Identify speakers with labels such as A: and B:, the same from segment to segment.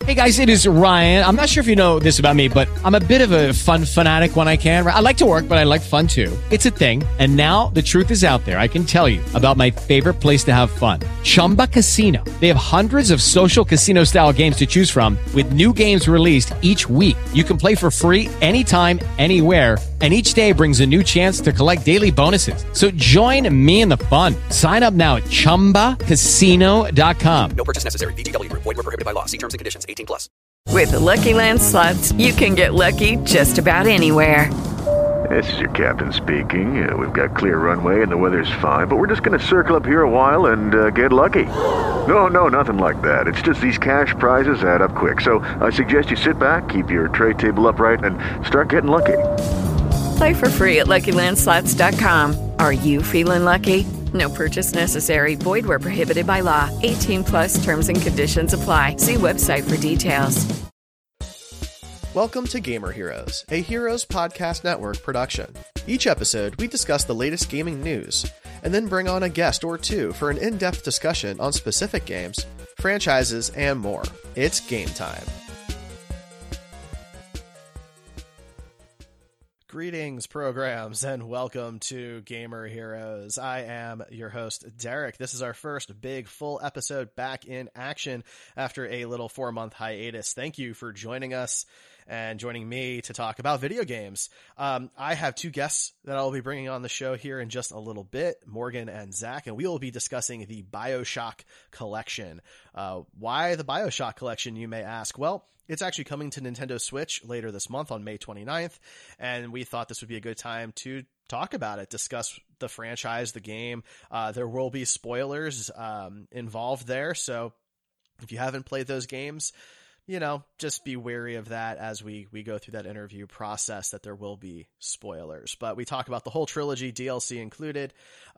A: Hey guys, it is Ryan. I'm not sure if you know this about me, but I'm a bit of a fun fanatic when I can. I like to work, but I like fun too. It's a thing. And now the truth is out there. I can tell you about my favorite place to have fun. Chumba Casino. They have hundreds of social casino style games to choose from with new games released each week. You can play for free anytime, anywhere. And each day brings a new chance to collect daily bonuses. So join me in the fun. Sign up now at ChumbaCasino.com.
B: No purchase necessary. VGW Group. Void where prohibited by law. See terms and conditions. 18+.
C: With the Lucky Land Slots, you can get lucky just about anywhere.
D: This is your captain speaking. We've got clear runway and the weather's fine, but we're just going to circle up here a while and get lucky. No, nothing like that. It's just these cash prizes add up quick. So I suggest you sit back, keep your tray table upright, and start getting lucky.
C: Play for free at LuckyLandSlots.com. Are you feeling lucky? No purchase necessary. Void where prohibited by law. 18+ terms and conditions apply. See website for details.
E: Welcome to Gamer Heroes, a Heroes Podcast Network production. Each episode, we discuss the latest gaming news, and then bring on a guest or two for an in-depth discussion on specific games, franchises, and more. It's game time. Greetings, programs, and welcome to Gamer Heroes. I am your host, Derek. This is our first big, full episode back in action after a little 4-month hiatus. Thank you for joining us and joining me to talk about video games. I have two guests that I'll be bringing on the show here in just a little bit, Morgan and Zach, and we will be discussing the BioShock collection. Why the BioShock collection, you may ask? Well, it's actually coming to Nintendo Switch later this month on May 29th, and we thought this would be a good time to talk about it, discuss the franchise, the game. There will be spoilers involved there, so if you haven't played those games, just be wary of that as we go through that interview process, that there will be spoilers. But we talk about the whole trilogy, DLC included,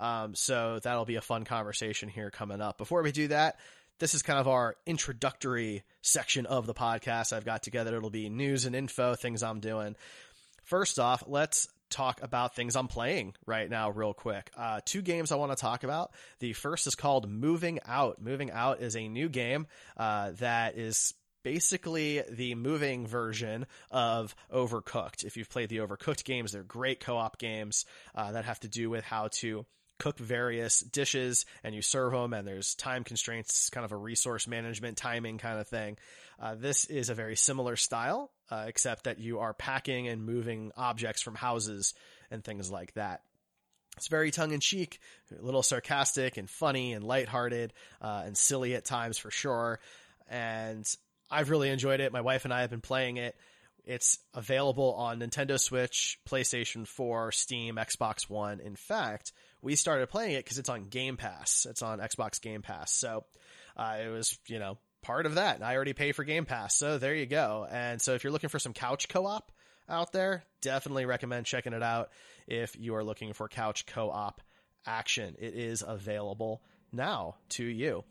E: so that'll be a fun conversation here coming up. Before we do that, this is kind of our introductory section of the podcast I've got together. It'll be news and info, things I'm doing. First off, let's talk about things I'm playing right now real quick. Two games I want to talk about. The first is called Moving Out. Moving Out is a new game that is basically the moving version of Overcooked. If you've played the Overcooked games, they're great co-op games that have to do with how to cook various dishes and you serve them, and there's time constraints, kind of a resource management timing kind of thing. This is a very similar style, except that you are packing and moving objects from houses and things like that. It's very tongue-in-cheek, a little sarcastic and funny and lighthearted and silly at times for sure. And I've really enjoyed it. My wife and I have been playing it. It's available on Nintendo Switch, PlayStation 4, Steam, Xbox One. In fact, we started playing it because it's on Game Pass. It's on Xbox Game Pass. So it was, part of that. And I already pay for Game Pass. So there you go. And so if you're looking for some couch co-op out there, definitely recommend checking it out if you are looking for couch co-op action. It is available now to you.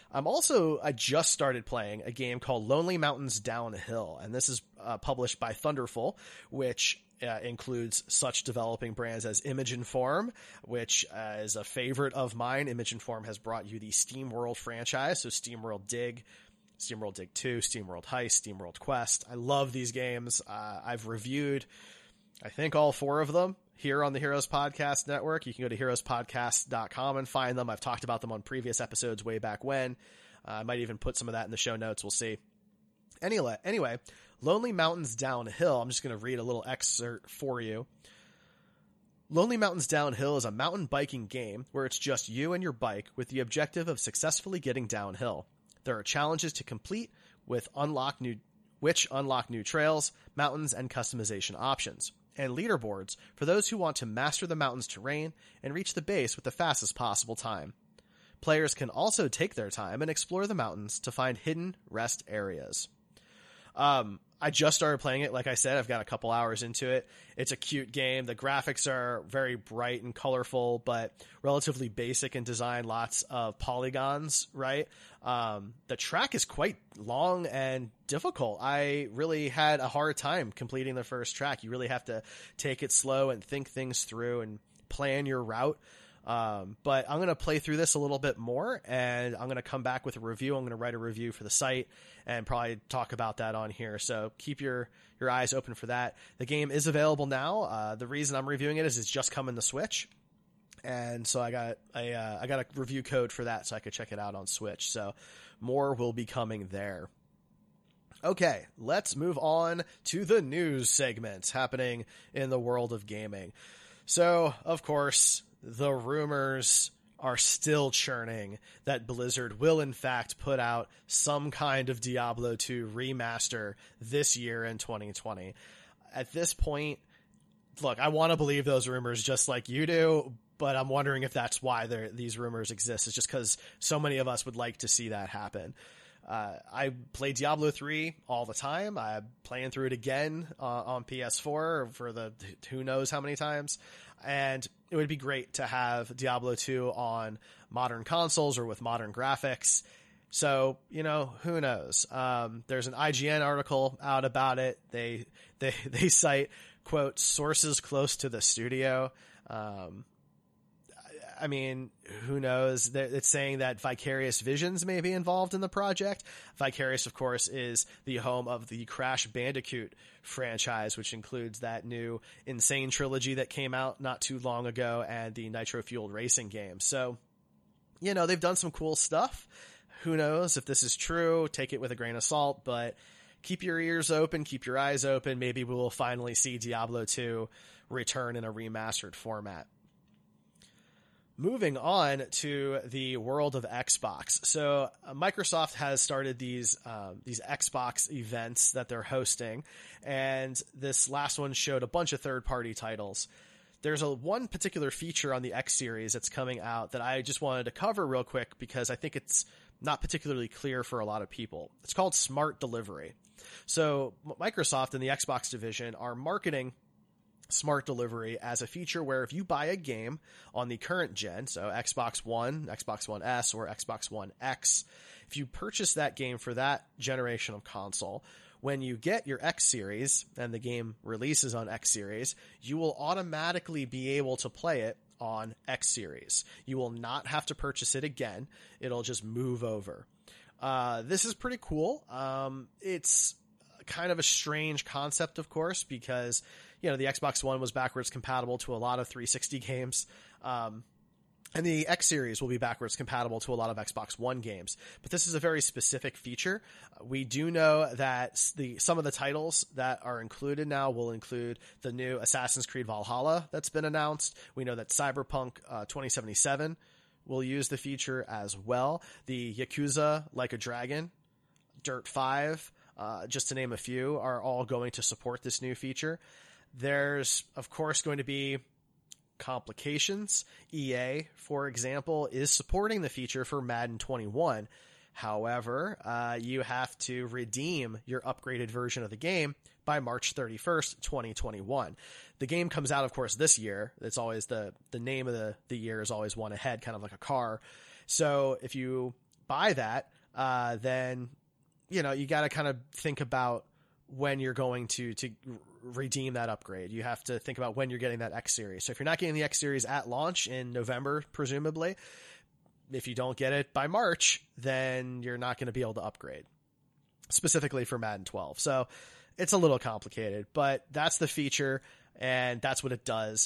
E: I just started playing a game called Lonely Mountains Downhill, and this is published by Thunderful, which includes such developing brands as Image & Form, which is a favorite of mine. Image & Form has brought you the SteamWorld franchise, so SteamWorld Dig, SteamWorld Dig 2, SteamWorld Heist, SteamWorld Quest. I love these games. I've reviewed, I think, all 4 of them here on the Heroes Podcast Network. You can go to heroespodcast.com and find them. I've talked about them on previous episodes way back when. I might even put some of that in the show notes. We'll see. Anyway, Lonely Mountains Downhill. I'm just going to read a little excerpt for you. Lonely Mountains Downhill is a mountain biking game where it's just you and your bike with the objective of successfully getting downhill. There are challenges to complete which unlock new trails, mountains, and customization options, and leaderboards for those who want to master the mountain's terrain and reach the base with the fastest possible time. Players can also take their time and explore the mountains to find hidden rest areas. I just started playing it. Like I said, I've got a couple hours into it. It's a cute game. The graphics are very bright and colorful, but relatively basic in design. Lots of polygons, right? The track is quite long and difficult. I really had a hard time completing the first track. You really have to take it slow and think things through and plan your route. But I'm going to play through this a little bit more, and I'm going to come back with a review. I'm going to write a review for the site and probably talk about that on here. So keep your eyes open for that. The game is available now. The reason I'm reviewing it is it's just coming to Switch. And so I got a review code for that so I could check it out on Switch. So more will be coming there. Okay, let's move on to the news segment happening in the world of gaming. So, of course, the rumors are still churning that Blizzard will in fact put out some kind of Diablo 2 remaster this year in 2020. At this point, look, I want to believe those rumors just like you do, but I'm wondering if that's why these rumors exist. It's just because so many of us would like to see that happen. I play Diablo 3 all the time. I'm playing through it again on PS4 for the who knows how many times. And it would be great to have Diablo 2 on modern consoles or with modern graphics. So, who knows? There's an IGN article out about it. They cite, quote, sources close to the studio. I mean, who knows? It's saying that Vicarious Visions may be involved in the project. Vicarious, of course, is the home of the Crash Bandicoot franchise, which includes that new Insane trilogy that came out not too long ago and the nitro-fueled racing game. So, they've done some cool stuff. Who knows if this is true? Take it with a grain of salt, but keep your ears open, keep your eyes open. Maybe we will finally see Diablo 2 return in a remastered format. Moving on to the world of Xbox. So Microsoft has started these Xbox events that they're hosting, and this last one showed a bunch of third-party titles. There's one particular feature on the X series that's coming out that I just wanted to cover real quick because I think it's not particularly clear for a lot of people. It's called Smart Delivery. So Microsoft and the Xbox division are marketing Smart Delivery as a feature where if you buy a game on the current gen, so Xbox One, Xbox One S, or Xbox One X, if you purchase that game for that generation of console, when you get your X series and the game releases on X series, you will automatically be able to play it on X series. You will not have to purchase it again. It'll just move over. This is pretty cool. It's kind of a strange concept, of course, because the Xbox One was backwards compatible to a lot of 360 games. And the X series will be backwards compatible to a lot of Xbox One games. But this is a very specific feature. We do know that some of the titles that are included now will include the new Assassin's Creed Valhalla that's been announced. We know that Cyberpunk 2077 will use the feature as well. The Yakuza Like a Dragon, Dirt 5, just to name a few, are all going to support this new feature. There's, of course, going to be complications. EA, for example, is supporting the feature for Madden 21. However, you have to redeem your upgraded version of the game by March 31st, 2021. The game comes out, of course, this year. It's always the name of the year is always one ahead, kind of like a car. So if you buy that, then, you got to kind of think about when you're going to redeem that upgrade. You have to think about when you're getting that X series. So if you're not getting the X series at launch in November, presumably, if you don't get it by March, then you're not going to be able to upgrade, specifically for Madden 12. So it's a little complicated, but that's the feature and that's what it does.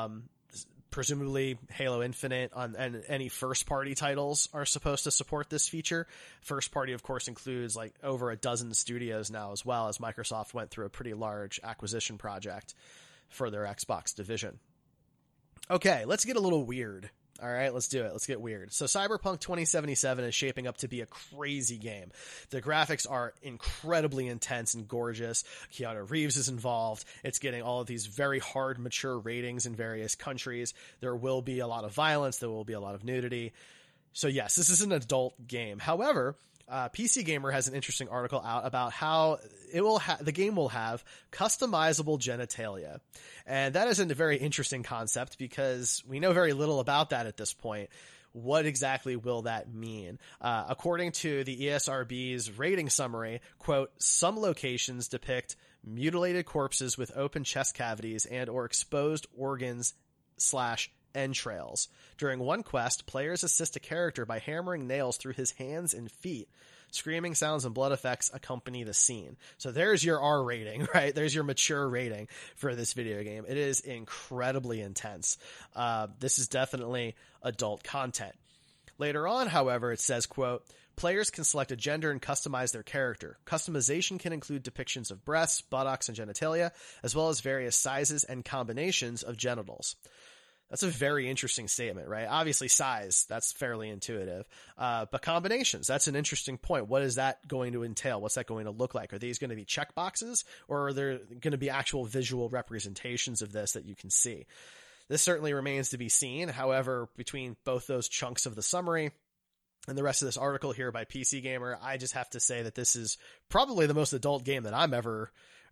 E: Presumably Halo Infinite and any first party titles are supposed to support this feature. First party, of course, includes like over a dozen studios now, as well as Microsoft went through a pretty large acquisition project for their Xbox division. Okay, let's get a little weird. All right, let's do it. Let's get weird. So Cyberpunk 2077 is shaping up to be a crazy game. The graphics are incredibly intense and gorgeous. Keanu Reeves is involved. It's getting all of these very hard, mature ratings in various countries. There will be a lot of violence. There will be a lot of nudity. So yes, this is an adult game. However, PC Gamer has an interesting article out about how the game will have customizable genitalia. And that is a very interesting concept because we know very little about that at this point. What exactly will that mean? According to the ESRB's rating summary, quote, some locations depict mutilated corpses with open chest cavities and or exposed organs / Entrails. During one quest, players assist a character by hammering nails through his hands and feet. Screaming sounds and blood effects accompany the scene. So there's your R rating, right? There's your mature rating for this video game. It is incredibly intense. This is definitely adult content. Later on, however, it says, quote, players can select a gender and customize their character. Customization can include depictions of breasts, buttocks, and genitalia, as well as various sizes and combinations of genitals. That's a very interesting statement, right? Obviously size, that's fairly intuitive. But combinations, that's an interesting point. What is that going to entail? What's that going to look like? Are these going to be checkboxes, or are there going to be actual visual representations of this that you can see? This certainly remains to be seen. However, between both those chunks of the summary and the rest of this article here by PC Gamer, I just have to say that this is probably the most adult game that I've ever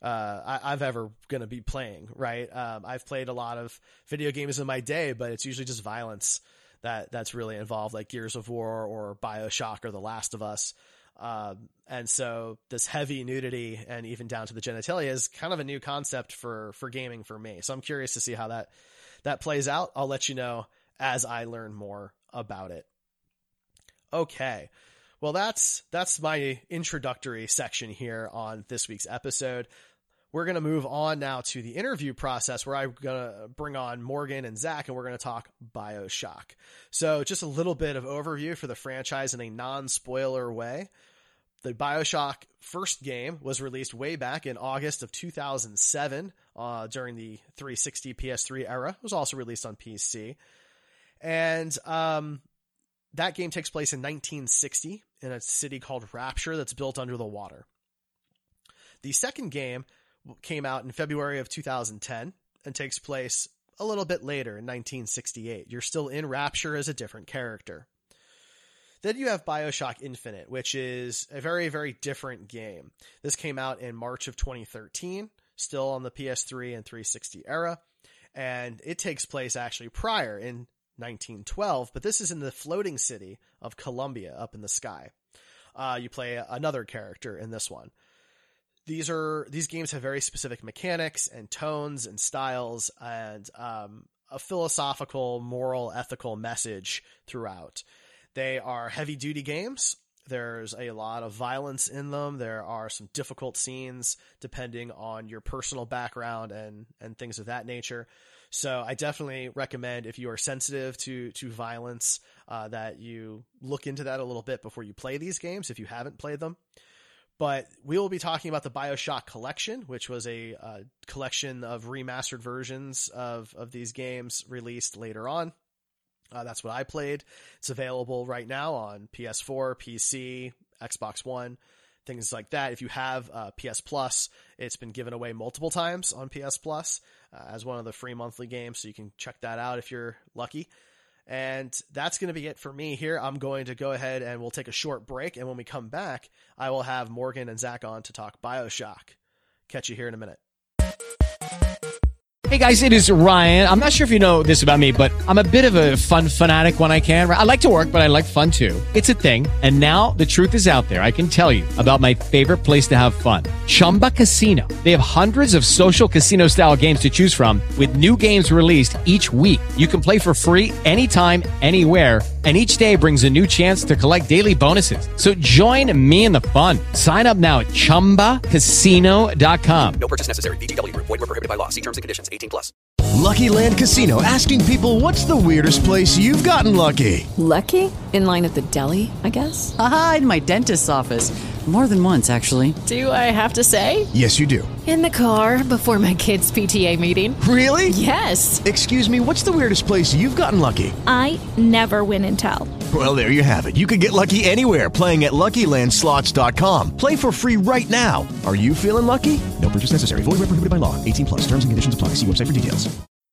E: going to be playing, right? I've played a lot of video games in my day, but it's usually just violence that's really involved, like Gears of War or BioShock or The Last of Us. And so this heavy nudity and even down to the genitalia is kind of a new concept for gaming for me. So I'm curious to see how that plays out. I'll let you know as I learn more about it. Okay. Well, that's my introductory section here on this week's episode. We're going to move on now to the interview process where I'm going to bring on Morgan and Zach, and we're going to talk BioShock. So just a little bit of overview for the franchise in a non-spoiler way. The BioShock first game was released way back in August of 2007 during the 360 PS3 era. It was also released on PC. And that game takes place in 1960 in a city called Rapture that's built under the water. The second game came out in February of 2010 and takes place a little bit later in 1968. You're still in Rapture as a different character. Then you have BioShock Infinite, which is a very, very different game. This came out in March of 2013, still on the PS3 and 360 era, and it takes place actually prior in 1912, but this is in the floating city of Columbia up in the sky. You play another character in this one. These games have very specific mechanics and tones and styles and a philosophical, moral, ethical message throughout. They are heavy-duty games. There's a lot of violence in them. There are some difficult scenes depending on your personal background and things of that nature. So I definitely recommend, if you are sensitive to violence, that you look into that a little bit before you play these games if you haven't played them. But we will be talking about the BioShock Collection, which was a collection of remastered versions of these games released later on. That's what I played. It's available right now on PS4, PC, Xbox One, things like that. If you have PS Plus, it's been given away multiple times on PS Plus as one of the free monthly games, so you can check that out if you're lucky. And that's going to be it for me here. I'm going to go ahead and we'll take a short break. And when we come back, I will have Morgan and Zach on to talk BioShock. Catch you here in a minute.
A: Hey guys, it is Ryan. I'm not sure if you know this about me, but I'm a bit of a fun fanatic when I can. I like to work, but I like fun too. It's a thing. And now the truth is out there. I can tell you about my favorite place to have fun. Chumba Casino. They have hundreds of social casino style games to choose from with new games released each week. You can play for free anytime, anywhere. And each day brings a new chance to collect daily bonuses. So join me in the fun. Sign up now at ChumbaCasino.com.
B: No purchase necessary. VGW Group. Void where prohibited by law. See terms and conditions. 18+.
F: Lucky Land Casino, asking people, what's the weirdest place you've gotten lucky?
C: Lucky? In line at the deli, I guess?
G: Aha, in my dentist's office. More than once, actually.
H: Do I have to say?
F: Yes, you do.
H: In the car before my kids' PTA meeting.
F: Really?
H: Yes.
F: Excuse me, what's the weirdest place you've gotten lucky?
I: I never win and tell.
F: Well, there you have it. You can get lucky anywhere, playing at LuckyLandSlots.com. Play for free right now. Are you feeling lucky? No purchase necessary. Void where prohibited by law. 18+. Terms and conditions apply. See website for details.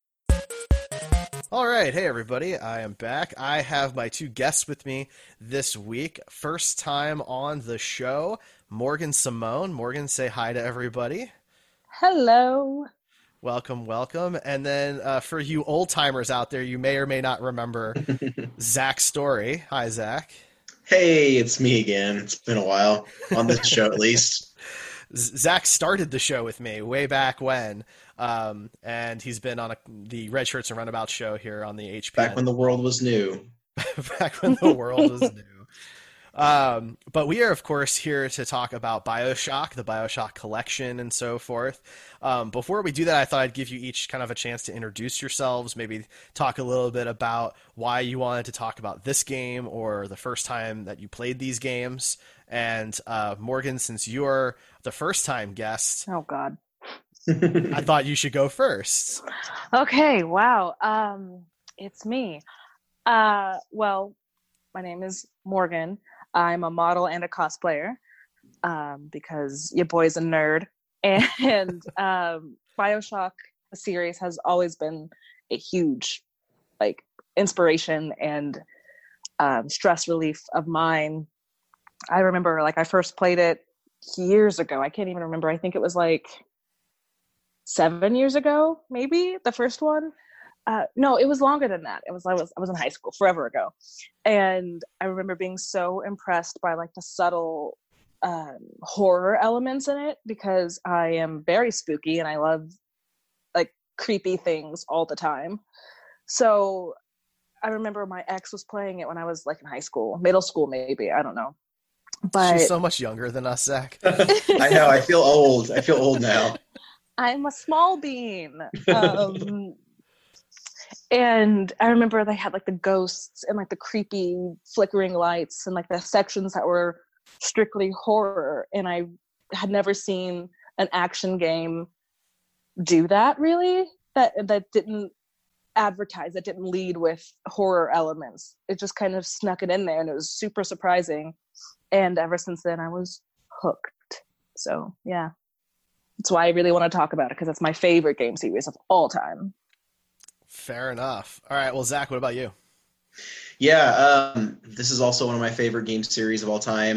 E: All right. Hey, everybody. I am back. I have my two guests with me this week. First time on the show, Morgan Simone. Morgan, say hi to everybody.
J: Hello.
E: Welcome, welcome. And then for you old-timers out there, you may or may not remember Zach Story. Hi, Zach.
K: Hey, it's me again. It's been a while, on this show at least.
E: Zach started the show with me way back when, and he's been on the Red Shirts and Runabouts show here on the HPN.
K: Back when the world was new.
E: Back when the world was new. But we are, of course, here to talk about BioShock, the BioShock collection, and so forth. Before we do that, I thought I'd give you each kind of a chance to introduce yourselves, maybe talk a little bit about why you wanted to talk about this game or the first time that you played these games. And Morgan, since you're the first-time guest,
J: oh God,
E: I thought you should go first.
J: Okay, wow. It's me. Well, my name is Morgan. I'm a model and a cosplayer because your boy's a nerd. And BioShock series has always been a huge inspiration and stress relief of mine. I remember I first played it years ago. I can't even remember. I think it was 7 years ago, maybe, the first one. No, it was longer than that. I was in high school forever ago. And I remember being so impressed by the subtle horror elements in it, because I am very spooky and I love creepy things all the time. So I remember my ex was playing it when I was in high school, middle school, maybe, I don't know. But
E: she's so much younger than us, Zach.
K: I know. I feel old. I feel old now.
J: I'm a small bean. And I remember they had the ghosts and the creepy flickering lights and the sections that were strictly horror. And I had never seen an action game do that, really, that didn't advertise, that didn't lead with horror elements. It just kind of snuck it in there, and it was super surprising. And ever since then, I was hooked. So yeah, that's why I really want to talk about it, because it's my favorite game series of all time.
E: Fair enough. All right. Well, Zach, what about you?
K: Yeah, this is also one of my favorite game series of all time.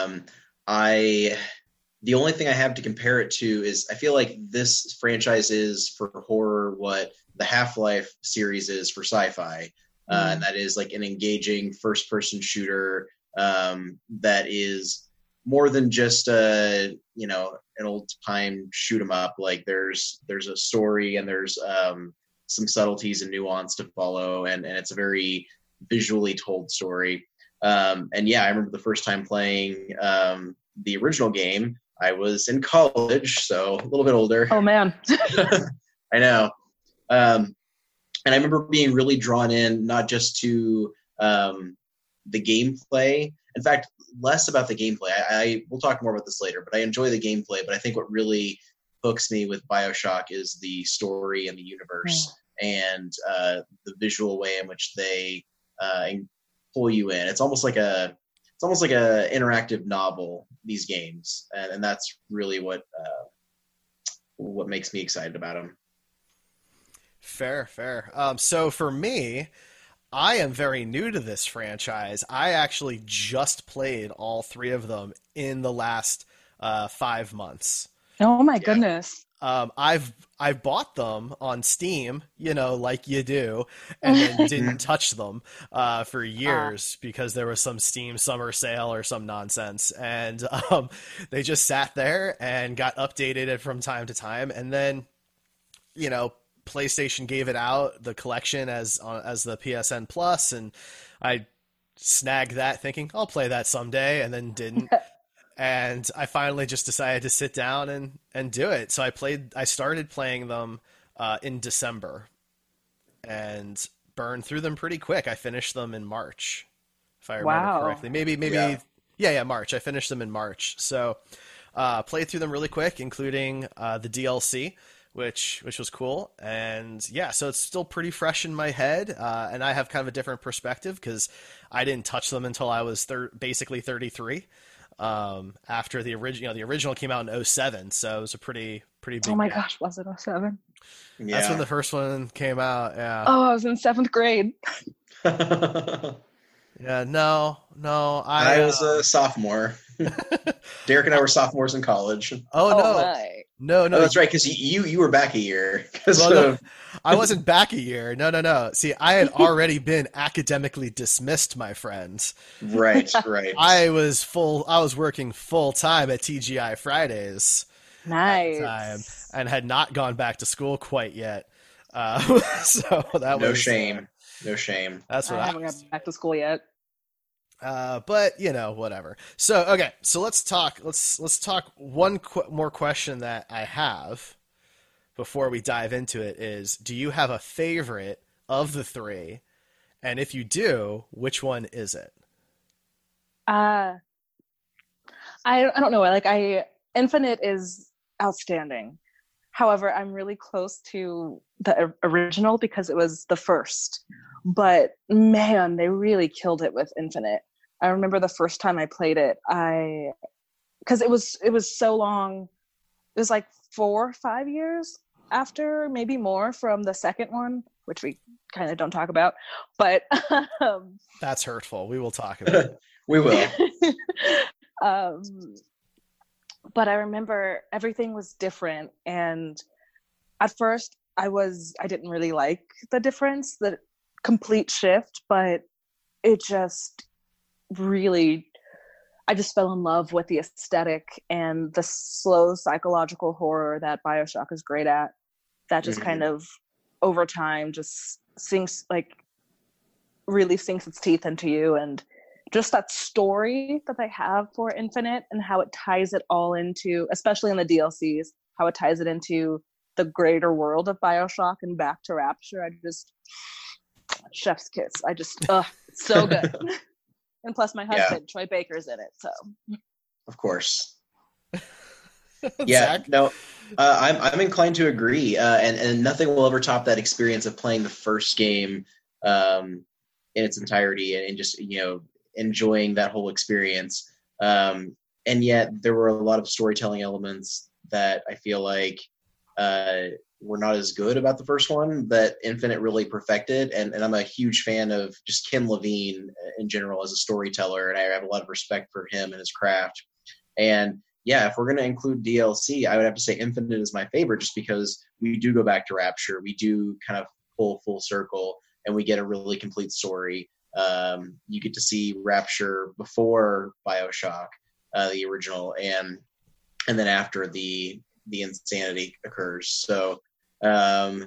K: The only thing I have to compare it to is I feel like this franchise is for horror what the Half-Life series is for sci-fi. And that is an engaging first-person shooter that is more than just an old-time shoot 'em up. There's a story, and there's some subtleties and nuance to follow, and it's a very visually told story. And yeah, I remember the first time playing the original game. I was in college, so a little bit older.
J: Oh man.
K: I know. And I remember being really drawn in, not just to the gameplay. In fact, less about the gameplay. We'll talk more about this later, but I enjoy the gameplay. But I think what really hooks me with BioShock is the story and the universe and the visual way in which they pull you in. It's almost like a interactive novel, these games, and that's really what makes me excited about them.
E: Fair. So for me, I am very new to this franchise. I actually just played all three of them in the last 5 months.
J: Oh my goodness.
E: I bought them on Steam, like you do, and then didn't touch them for years because there was some Steam summer sale or some nonsense, and they just sat there and got updated from time to time, and then PlayStation gave it out, the collection as the PSN Plus, and I snagged that thinking I'll play that someday, and then didn't. And I finally just decided to sit down and do it. So I started playing them in December and burned through them pretty quick. I finished them in March, if I remember correctly. Maybe yeah, March. I finished them in March. So played through them really quick, including the DLC, which was cool. And yeah, so it's still pretty fresh in my head. And I have kind of a different perspective because I didn't touch them until I was basically 33. After the original came out in 2007, so it was a pretty big
J: Oh my gosh, was it 2007?
E: Yeah. That's when the first one came out. Yeah.
J: Oh, I was in 7th grade.
E: Yeah, no,
K: I was a sophomore. Derek and I were sophomores in college.
E: Oh, no.
J: My.
E: No,
K: Oh, that's right, because you were back a year.
E: Well, no, I wasn't back a year. No. See, I had already been academically dismissed, my friends.
K: Right.
E: I was working full time at TGI Fridays.
J: Nice.
E: At the time, and had not gone back to school quite yet. So that
K: no
E: was
K: shame. No shame.
E: That's what
J: I haven't gone back to school yet.
E: But whatever. So okay, so let's talk. Let's talk. One more question that I have before we dive into it is: do you have a favorite of the three? And if you do, which one is it?
J: I don't know. Infinite is outstanding. However, I'm really close to the original because it was the first. But man, they really killed it with Infinite. I remember the first time I played it, because it was so long. It was like 4 or 5 years after, maybe more, from the second one, which we kind of don't talk about. But
E: that's hurtful. We will talk about it.
K: We will.
J: But I remember everything was different, and at first I didn't really like the difference, the complete shift, but it just really, I just fell in love with the aesthetic and the slow psychological horror that BioShock is great at. That just kind of over time just really sinks its teeth into you, and just that story that they have for Infinite and how it ties it all into, especially in the DLCs, how it ties it into the greater world of BioShock and back to Rapture. Chef's kiss. It's so good. And plus my husband, Troy Baker's in it, so.
K: Of course. Yeah, no, I'm inclined to agree. And nothing will ever top that experience of playing the first game in its entirety and just, enjoying that whole experience. And yet there were a lot of storytelling elements that I feel like were not as good about the first one that Infinite really perfected. And I'm a huge fan of just Ken Levine in general as a storyteller, and I have a lot of respect for him and his craft. And yeah, if we're going to include DLC, I would have to say Infinite is my favorite, just because we do go back to Rapture. We do kind of pull full circle, and we get a really complete story. You get to see Rapture before BioShock, the original, and then after the insanity occurs. So, I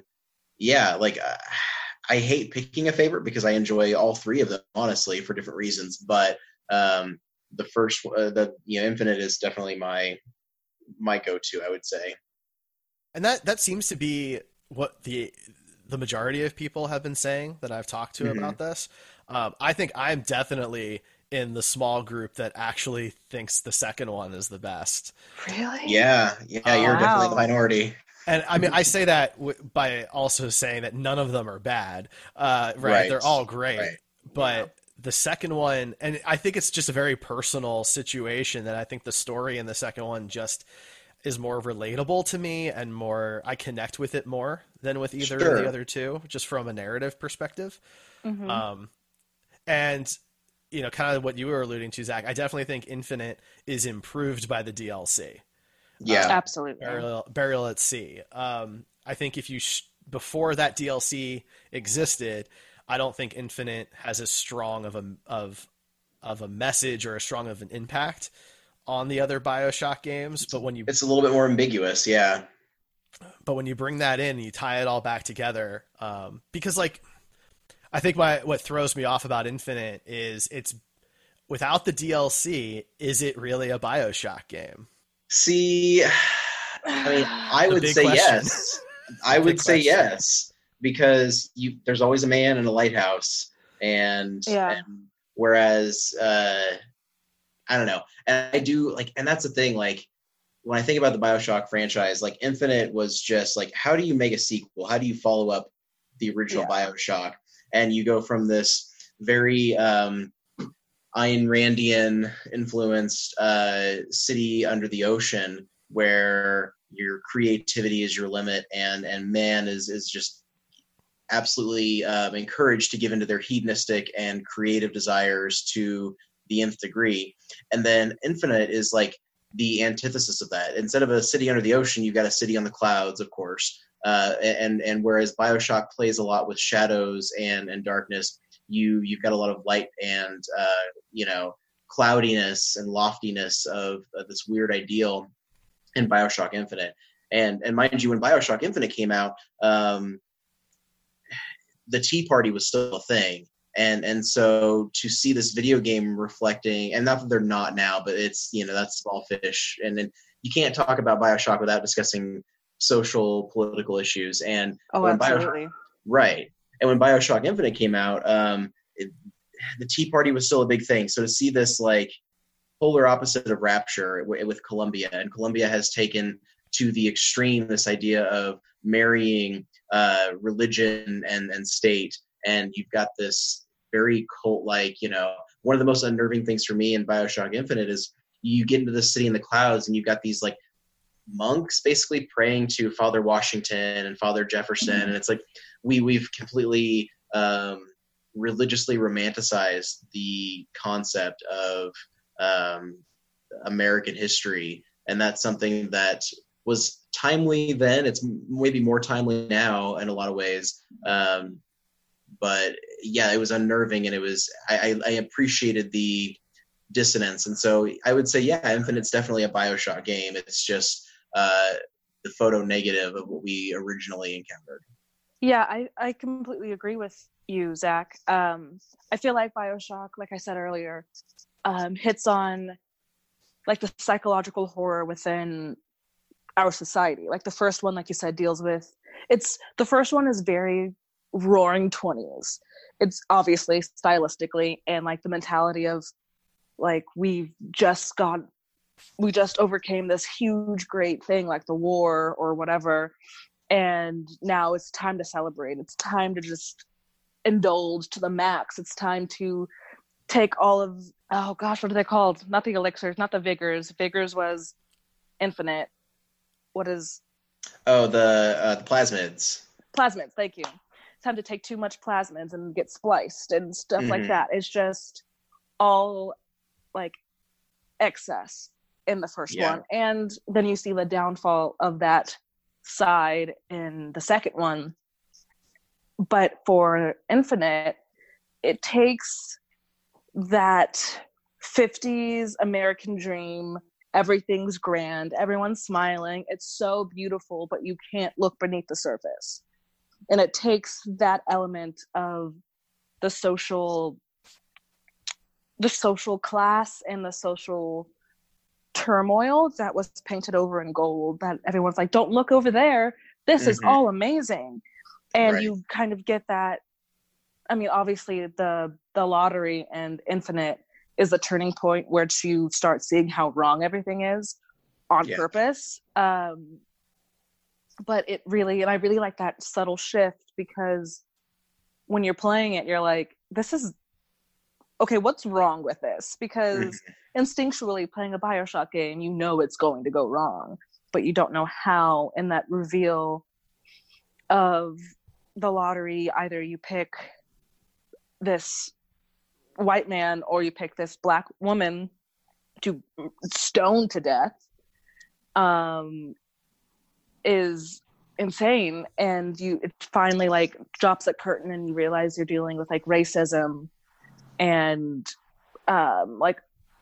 K: hate picking a favorite because I enjoy all three of them, honestly, for different reasons. But the first, Infinite is definitely my go-to, I would say.
E: And that seems to be what the majority of people have been saying that I've talked to about this. I think I'm definitely in the small group that actually thinks the second one is the best.
J: Really?
K: Yeah, you're definitely the minority.
E: And I mean, I say that by also saying that none of them are bad, right? They're all great, but the second one, and I think it's just a very personal situation, that I think the story in the second one just is more relatable to me, and I connect with it more than with either of the other two, just from a narrative perspective. And kind of what you were alluding to, Zach, I definitely think Infinite is improved by the DLC.
J: Yeah, absolutely.
E: Burial at Sea. I think if you before that DLC existed, I don't think Infinite has as strong of a message or as strong of an impact on the other BioShock games. But
K: it's a little bit more ambiguous, yeah.
E: But when you bring that in and you tie it all back together, because I think what throws me off about Infinite is it's without the DLC, is it really a BioShock game?
K: See, I mean, I would say yes. I would say yes, because there's always a man in a lighthouse, and whereas I don't know, and I do and that's the thing. When I think about the BioShock franchise, Infinite was just how do you make a sequel? How do you follow up the original BioShock? And you go from this very Ayn Randian influenced city under the ocean, where your creativity is your limit, and man is just absolutely encouraged to give into their hedonistic and creative desires, to the nth degree. And then Infinite is like the antithesis of that. Instead of a city under the ocean, you've got a city on the clouds, of course. And whereas BioShock plays a lot with shadows and darkness, you've got a lot of light and cloudiness and loftiness of this weird ideal in BioShock Infinite. And mind you, when BioShock Infinite came out, the Tea Party was still a thing. And so to see this video game reflecting, and not that they're not now, but it's, that's small fish. And then you can't talk about BioShock without discussing social, political issues. And
J: absolutely.
K: Right. And when BioShock Infinite came out, the Tea Party was still a big thing. So to see this like polar opposite of Rapture with Columbia, and Columbia has taken to the extreme this idea of marrying religion and state, and you've got this very cult-like, one of the most unnerving things for me in BioShock Infinite is you get into the city in the clouds and you've got these like monks basically praying to Father Washington and Father Jefferson, and it's like we've completely religiously romanticized the concept of American history, and that's something that was timely then. It's maybe more timely now in a lot of ways, but yeah, it was unnerving, and it was I appreciated the dissonance, and so I would say Infinite's definitely a BioShock game. It's just the photo negative of what we originally encountered.
J: Yeah, I completely agree with you, Zach. I feel like BioShock, like I said earlier, hits on like the psychological horror within our society. Like the first one, like you said, deals with the first one is very roaring 20s. It's obviously stylistically and like the mentality of like we just overcame this huge great thing like the war or whatever, and now it's time to celebrate. It's time to just indulge to the max. It's time to take all of, oh gosh, what are they called? Not the elixirs, not the vigors. Vigors was Infinite. What is?
K: Oh, the plasmids.
J: Plasmids, thank you. It's time to take too much plasmids and get spliced and stuff like that. It's just all like excess in the first one. And then you see the downfall of that side in the second one. But for Infinite, it takes that 50s American dream. Everything's grand. Everyone's smiling. It's so beautiful, but you can't look beneath the surface. And it takes that element of the social class and the social turmoil that was painted over in gold, that everyone's like, don't look over there. This is all amazing. And you kind of get that. I mean, obviously the lottery and Infinite is the turning point where you start seeing how wrong everything is on purpose. But I really like that subtle shift, because when you're playing it, you're like, this is okay, what's wrong with this? Because instinctually playing a BioShock game, you know it's going to go wrong, but you don't know how. In that reveal of the lottery, either you pick this white man or you pick this black woman to stone to death, is insane. And it finally like drops that curtain and you realize you're dealing with like racism and like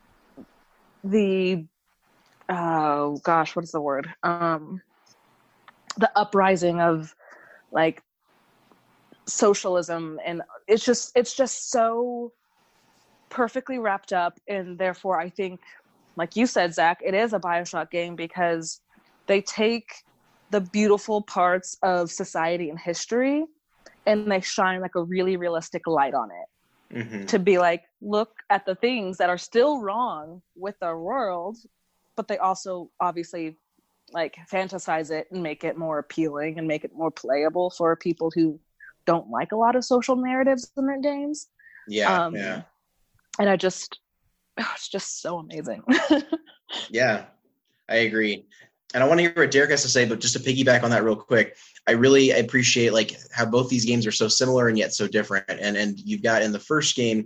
J: the what is the word, the uprising of like socialism. And it's just so perfectly wrapped up. And therefore I think, like you said, Zach, it is a BioShock game because they take the beautiful parts of society and history and they shine like a really realistic light on it. To be like, look at the things that are still wrong with our world, but they also obviously like fantasize it and make it more appealing and make it more playable for people who don't like a lot of social narratives in their games. And it's just so amazing.
K: Yeah, I agree. And I want to hear what Derek has to say, but just to piggyback on that real quick, I really appreciate like how both these games are so similar and yet so different. And you've got in the first game,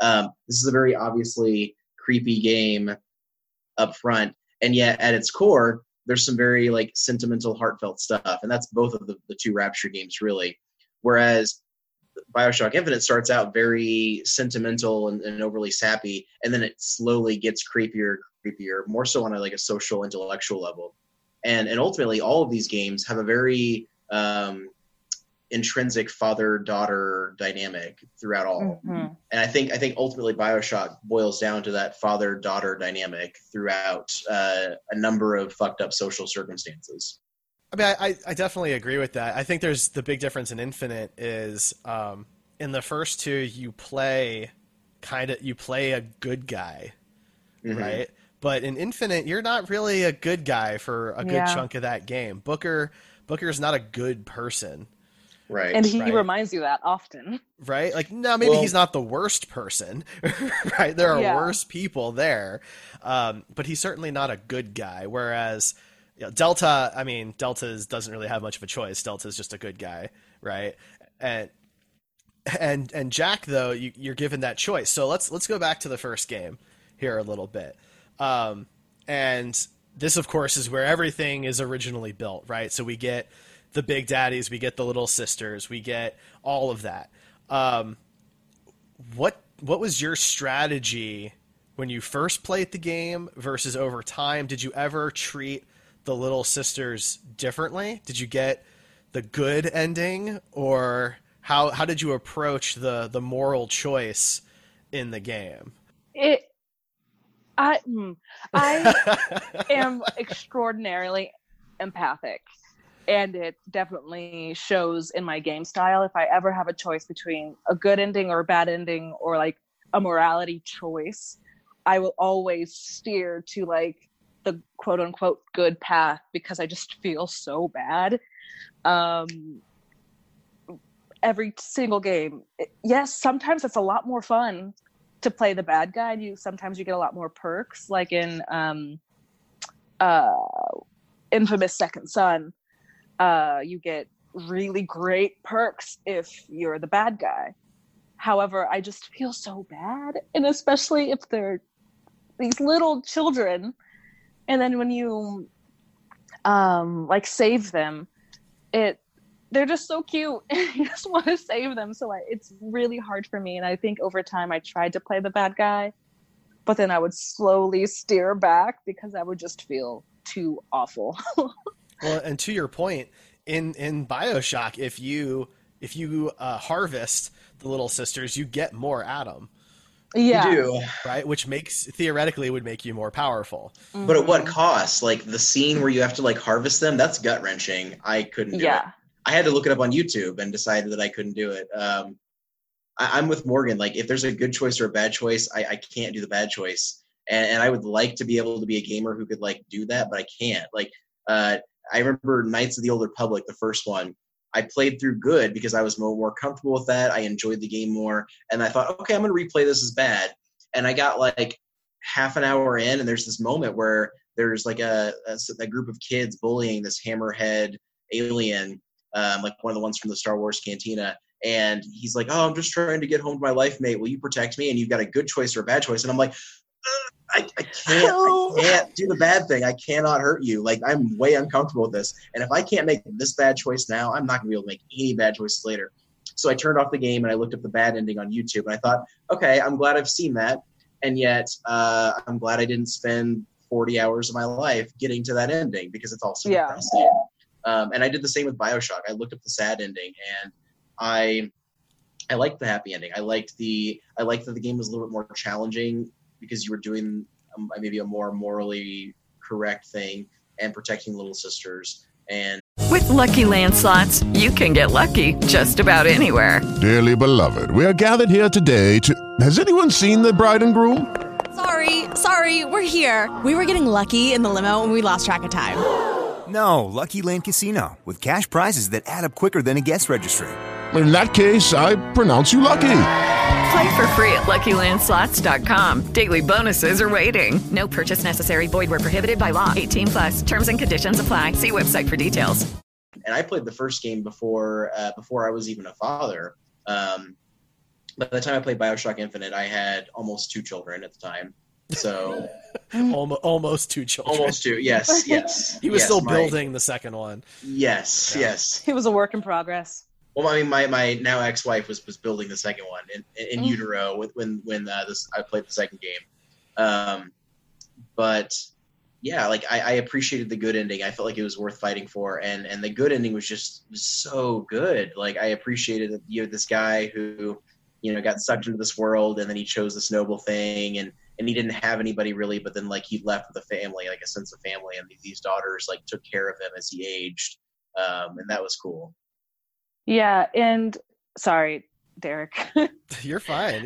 K: This is a very obviously creepy game up front, and yet at its core, there's some very like sentimental, heartfelt stuff, and that's both of the two Rapture games really. Whereas BioShock Infinite starts out very sentimental and overly sappy, and then it slowly gets creepier, more so on a social, intellectual level. And ultimately, all of these games have a very intrinsic father-daughter dynamic throughout all.
J: Mm-hmm.
K: And I think ultimately BioShock boils down to that father-daughter dynamic throughout a number of fucked up social circumstances.
E: I mean, I definitely agree with that. I think there's the big difference in Infinite is in the first two you play a good guy,
K: Mm-hmm.
E: right? But in Infinite, you're not really a good guy for a good chunk of that game. Booker is not a good person.
K: Right.
J: And he reminds you that often.
E: Right? Like, no, maybe he's not the worst person, right? There are worse people there. But he's certainly not a good guy. Whereas Delta doesn't really have much of a choice. Delta's just a good guy, right? And Jack, though, you're given that choice. So let's go back to the first game here a little bit. And this, of course, is where everything is originally built, right? So we get the big daddies, we get the little sisters, we get all of that. What was your strategy when you first played the game versus over time? Did you ever treat the little sisters differently? Did you get the good ending, or how did you approach the moral choice in the game?
J: I am extraordinarily empathic, and it definitely shows in my game style. If I ever have a choice between a good ending or a bad ending, or like a morality choice, I will always steer to like the quote unquote good path, because I just feel so bad. Every single game. Yes, sometimes it's a lot more fun to play the bad guy. Sometimes you get a lot more perks, like in Infamous Second Son. You get really great perks if you're the bad guy. However, I just feel so bad, and especially if they're these little children, and then when you save them, they're just so cute. You just want to save them. So it's really hard for me. And I think over time I tried to play the bad guy, but then I would slowly steer back because I would just feel too awful.
E: Well, and to your point, in BioShock, if you harvest the little sisters, you get more Adam.
J: Yeah.
K: You do.
E: Right? Which theoretically would make you more powerful.
J: Mm-hmm.
K: But at what cost? Like the scene where you have to harvest them, that's gut wrenching. I couldn't do it. I had to look it up on YouTube and decided that I couldn't do it. I'm with Morgan. Like if there's a good choice or a bad choice, I can't do the bad choice. And I would like to be able to be a gamer who could do that, but I can't. I remember Knights of the Old Republic, the first one. I played through good because I was more comfortable with that. I enjoyed the game more. And I thought, okay, I'm going to replay this as bad. And I got half an hour in, and there's this moment where there's a group of kids bullying this hammerhead alien, one of the ones from the Star Wars Cantina. And he's like, oh, I'm just trying to get home to my life, mate. Will you protect me? And you've got a good choice or a bad choice. And I'm like, I can't do the bad thing. I cannot hurt you. I'm way uncomfortable with this. And if I can't make this bad choice now, I'm not going to be able to make any bad choices later. So I turned off the game and I looked up the bad ending on YouTube. And I thought, okay, I'm glad I've seen that. And yet I'm glad I didn't spend 40 hours of my life getting to that ending because it's also depressing. And I did the same with BioShock. I looked up the sad ending, and I liked the happy ending. I liked that the game was a little bit more challenging because you were doing maybe a more morally correct thing and protecting little sisters. And
C: With Lucky Land Slots, you can get lucky just about anywhere.
L: Dearly beloved, we are gathered here today to... Has anyone seen the bride and groom?
M: Sorry, we're here. We were getting lucky in the limo and we lost track of time.
N: No, Lucky Land Casino, with cash prizes that add up quicker than a guest registry.
L: In that case, I pronounce you lucky.
C: Play for free at LuckyLandSlots.com. Daily bonuses are waiting. No purchase necessary. Void where prohibited by law. 18+. Terms and conditions apply. See website for details.
K: And I played the first game before I was even a father. By the time I played BioShock Infinite, I had almost 2 children at the time. So
E: almost 2 children.
K: Almost 2. Yes.
E: He was still building the second one.
K: Yes.
E: Yeah.
K: Yes.
J: He was a work in progress.
K: Well, I mean, my now ex-wife was building the second one in utero when I played the second game. But yeah, like I appreciated the good ending. I felt like it was worth fighting for, and the good ending was just so good. Like I appreciated that this guy who got sucked into this world, and then he chose this noble thing, and he didn't have anybody really, but then like he left with a family, like a sense of family, and these daughters like took care of him as he aged, and that was cool.
J: Yeah, and sorry, Derek.
E: You're fine.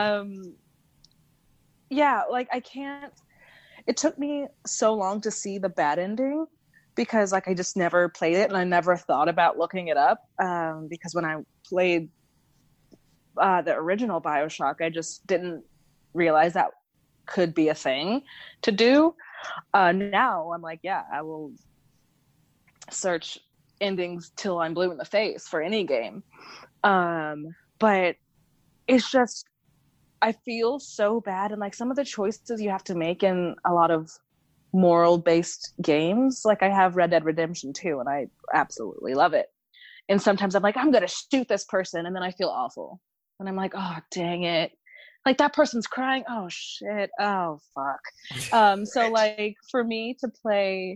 J: Yeah, like I can't. It took me so long to see the bad ending because like I just never played it, and I never thought about looking it up because when I played the original BioShock, I just didn't realize that could be a thing to do. Now I'm like, yeah, I will search endings till I'm blue in the face for any game. But it's just, I feel so bad. And like some of the choices you have to make in a lot of moral based games, like I have Red Dead Redemption 2 and I absolutely love it. And sometimes I'm like, I'm going to shoot this person. And then I feel awful. And I'm like, oh, dang it. Like that person's crying. Oh shit. Oh fuck. So like for me to play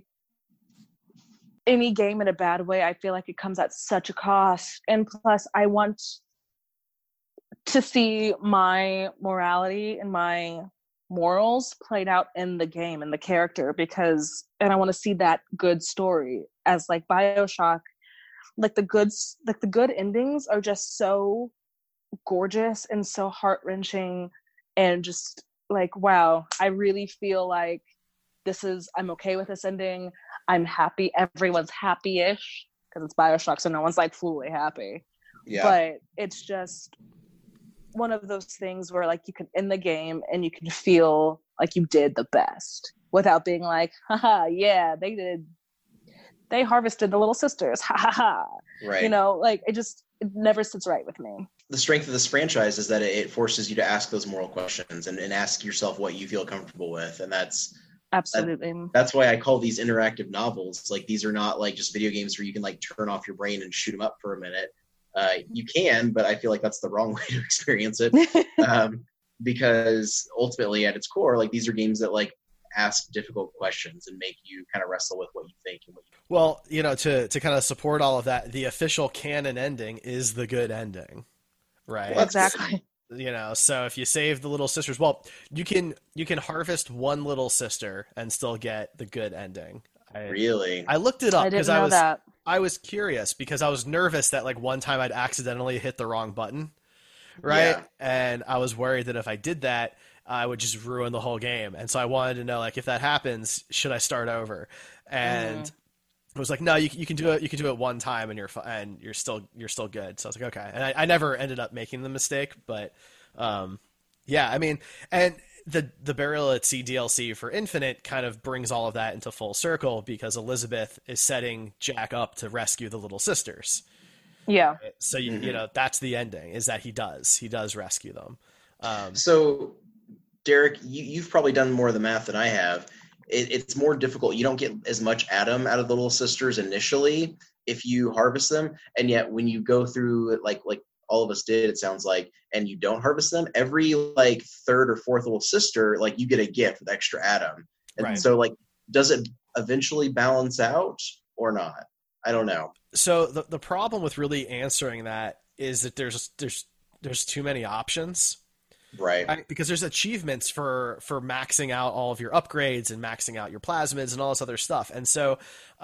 J: any game in a bad way, I feel like it comes at such a cost. And plus I want to see my morality and my morals played out in the game and the character and I want to see that good story as like BioShock, like the good endings are just so gorgeous and so heart-wrenching and just like, wow, I really feel like I'm okay with this ending. I'm happy. Everyone's happy-ish because it's BioShock, so no one's like fully happy. Yeah. But it's just one of those things where like you can end the game and you can feel like you did the best without being like, haha, yeah, they harvested the little sisters. Ha ha ha.
K: Right.
J: Like it never sits right with me.
K: The strength of this franchise is that it forces you to ask those moral questions and ask yourself what you feel comfortable with. And that's
J: absolutely.
K: That's why I call these interactive novels. Like these are not like just video games where you can like turn off your brain and shoot them up for a minute. You can, but I feel like that's the wrong way to experience it. Because ultimately at its core, like these are games that like ask difficult questions and make you kind of wrestle with what you think and what you
E: Well, to kind of support all of that, the official canon ending is the good ending. Right.
J: Well, exactly.
E: So if you save the little sisters, well, you can harvest one little sister and still get the good ending.
K: Really?
E: I looked it up
J: because
E: I was curious because I was nervous that like one time I'd accidentally hit the wrong button. Right. Yeah. And I was worried that if I did that, I would just ruin the whole game. And so I wanted to know, like, if that happens, should I start over? And it was like, no, you can do it. You can do it one time and you're still good. So I was like, okay. And I never ended up making the mistake, but yeah, I mean, and the Burial at Sea DLC for Infinite kind of brings all of that into full circle because Elizabeth is setting Jack up to rescue the little sisters.
J: Yeah.
E: So that's the ending, is that he does rescue them.
K: So Derek, you've probably done more of the math than I have. It's more difficult. You don't get as much Adam out of the little sisters initially if you harvest them, and yet when you go through it, like all of us did, it sounds like, and you don't harvest them, every like third or fourth little sister, like you get a gift with extra Adam, and right. So like, does it eventually balance out or not? I don't know.
E: So the problem with really answering that is that there's too many options.
K: Right.
E: Because there's achievements for maxing out all of your upgrades and maxing out your plasmids and all this other stuff. And so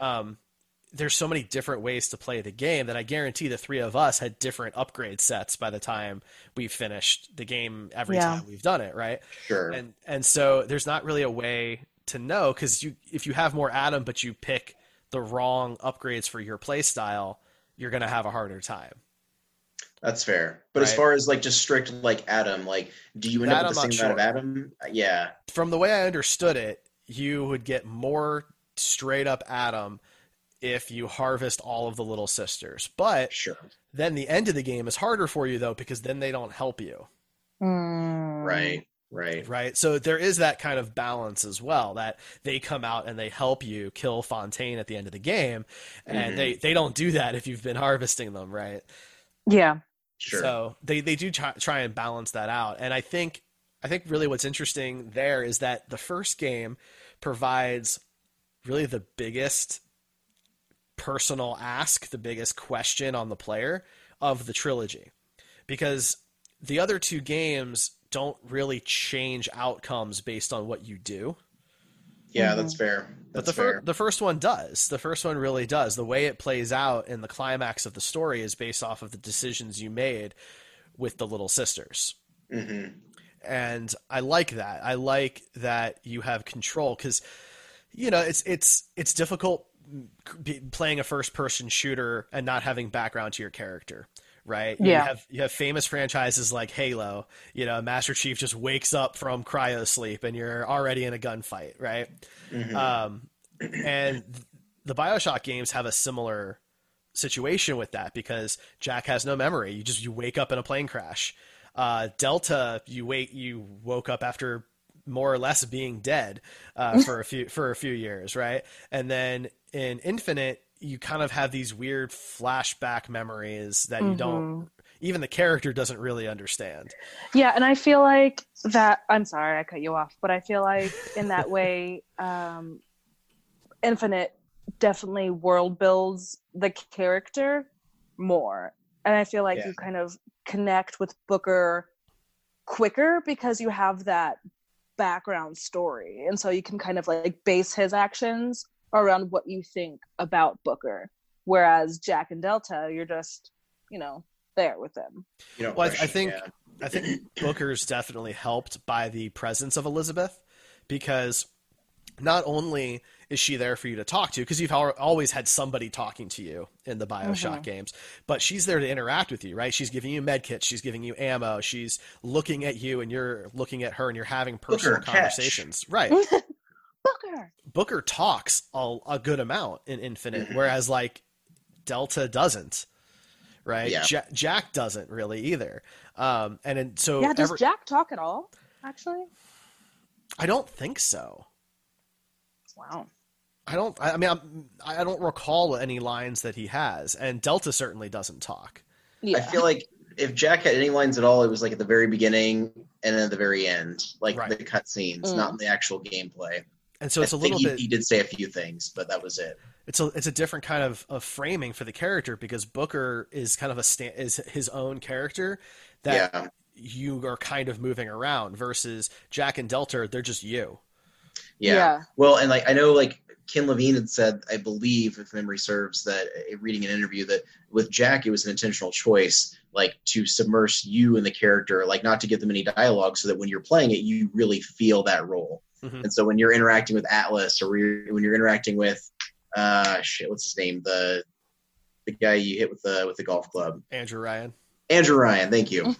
E: there's so many different ways to play the game that I guarantee the three of us had different upgrade sets by the time we finished the game every time we've done it, right?
K: Sure.
E: And so there's not really a way to know, because if you have more Adam but you pick the wrong upgrades for your play style, you're going to have a harder time.
K: That's fair. But right. As far as like just strict like Adam, like do you end up with the same amount of Adam? Yeah.
E: From the way I understood it, you would get more straight up Adam if you harvest all of the little sisters. But then the end of the game is harder for you, though, because then they don't help you.
K: Right.
E: So there is that kind of balance as well, that they come out and they help you kill Fontaine at the end of the game, and they don't do that if you've been harvesting them, right?
J: Yeah.
K: Sure.
E: So they do try and balance that out. And I think really what's interesting there is that the first game provides really the biggest personal ask, the biggest question on the player of the trilogy, because the other two games don't really change outcomes based on what you do.
K: Yeah, that's fair.
E: But the first one does. The first one really does. The way it plays out in the climax of the story is based off of the decisions you made with the little sisters. And I like that. I like that you have control, because, you know, it's difficult playing a first person shooter and not having background to your character. Right.
J: Yeah.
E: You have famous franchises like Halo, you know, Master Chief just wakes up from cryo sleep and you're already in a gunfight. Right. And the BioShock games have a similar situation with that, because Jack has no memory. You wake up in a plane crash. Delta, you woke up after more or less being dead, for a few years. Right. And then in Infinite, you kind of have these weird flashback memories that you don't, even the character doesn't really understand.
J: Yeah. And I feel like that, I'm sorry, I cut you off, but I feel like in that way, Infinite definitely world builds the character more. And I feel like you kind of connect with Booker quicker because you have that background story. And so you can kind of like base his actions around what you think about Booker, whereas Jack and Delta, you're just, you know, there with them.
E: Well, I think Booker's definitely helped by the presence of Elizabeth, because not only is she there for you to talk to, because you've always had somebody talking to you in the BioShock games, but she's there to interact with you, right? She's giving you medkits, she's giving you ammo, she's looking at you and you're looking at her, and you're having personal conversations. Right. Booker talks a good amount in Infinite, whereas like Delta doesn't, right? Yeah. Jack doesn't really either.
J: Does Jack talk at all, actually?
E: I don't think so.
J: Wow.
E: I don't recall any lines that he has, and Delta certainly doesn't talk.
K: Yeah. I feel like if Jack had any lines at all, it was like at the very beginning and then at the very end, like the cutscenes, not in the actual gameplay.
E: And so it's a little bit.
K: He did say a few things, but that was it.
E: It's a different kind of framing for the character, because Booker is kind of is his own character that you are kind of moving around, versus Jack and Delta, they're just you.
K: Yeah. Well, and like I know, like Ken Levine had said, I believe, if memory serves, that reading an interview, that with Jack it was an intentional choice, like to submerge you in the character, like not to give them any dialogue, so that when you're playing it, you really feel that role. And so when you're interacting with Atlas, or when you're interacting with what's his name, the guy you hit with the golf club,
E: Andrew Ryan,
K: thank you.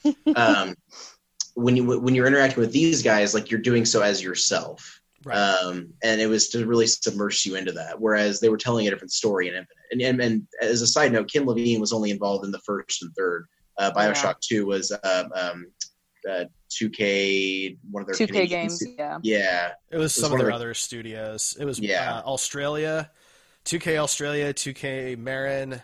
K: When you're interacting with these guys, like you're doing so as yourself. Right. And it was to really submerge you into that, whereas they were telling a different story in Infinite. And as a side note, Ken Levine was only involved in the first and third. BioShock 2 was 2K, one of their
J: 2K games.
K: Yeah.
E: It was some of their other studios. It was Australia, 2K Australia, 2K Marin,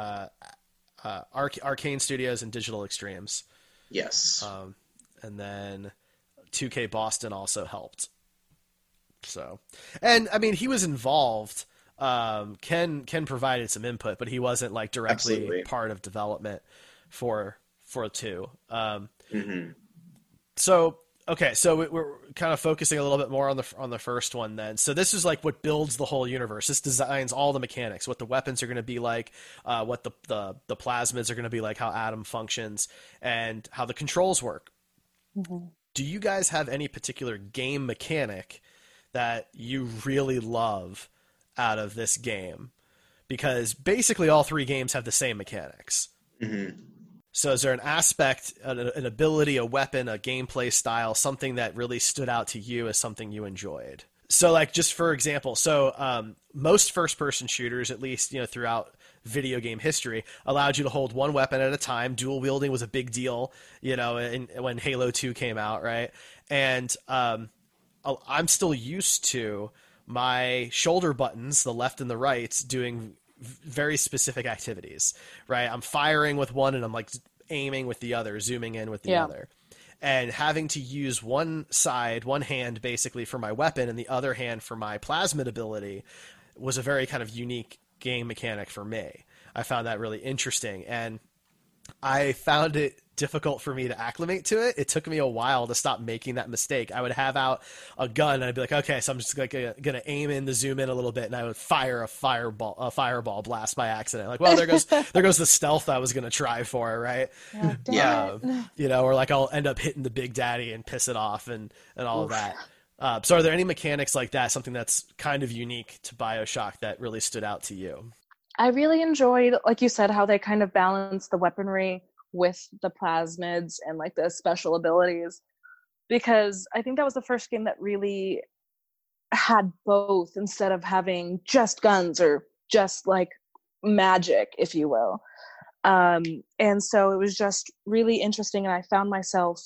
E: Arcane Studios, and Digital Extremes.
K: Yes.
E: And then 2K Boston also helped. So, and I mean, he was involved. Ken provided some input, but he wasn't like directly part of development for 2. So we're kind of focusing a little bit more on the first one then. So this is like what builds the whole universe. This designs all the mechanics, what the weapons are going to be like, what the plasmids are going to be like, how Adam functions, and how the controls work. Do you guys have any particular game mechanic that you really love out of this game? Because basically all 3 games have the same mechanics. So is there an aspect, an ability, a weapon, a gameplay style, something that really stood out to you as something you enjoyed? So like, just for example, most first-person shooters, at least, throughout video game history, allowed you to hold one weapon at a time. Dual wielding was a big deal, when Halo 2 came out, right? And I'm still used to my shoulder buttons, the left and the right, doing very specific activities, right? I'm firing with one and I'm like aiming with the other, zooming in with the other. And having to use one hand basically for my weapon and the other hand for my plasmid ability was a very kind of unique game mechanic for me. I found that really interesting, and I found it difficult for me to acclimate to it. It took me a while to stop making that mistake. I would have out a gun and I'd be like, okay, so I'm just like gonna aim in, to zoom in a little bit, and I would fire a fireball blast by accident. Like, well, there goes the stealth I was gonna try for, right? Or like I'll end up hitting the Big Daddy and piss it off and all of that. So are there any mechanics like that, something that's kind of unique to BioShock that really stood out to you?
J: I really enjoyed, like you said, how they kind of balanced the weaponry with the plasmids and like the special abilities, because I think that was the first game that really had both, instead of having just guns or just like magic, if you will. And so it was just really interesting, and I found myself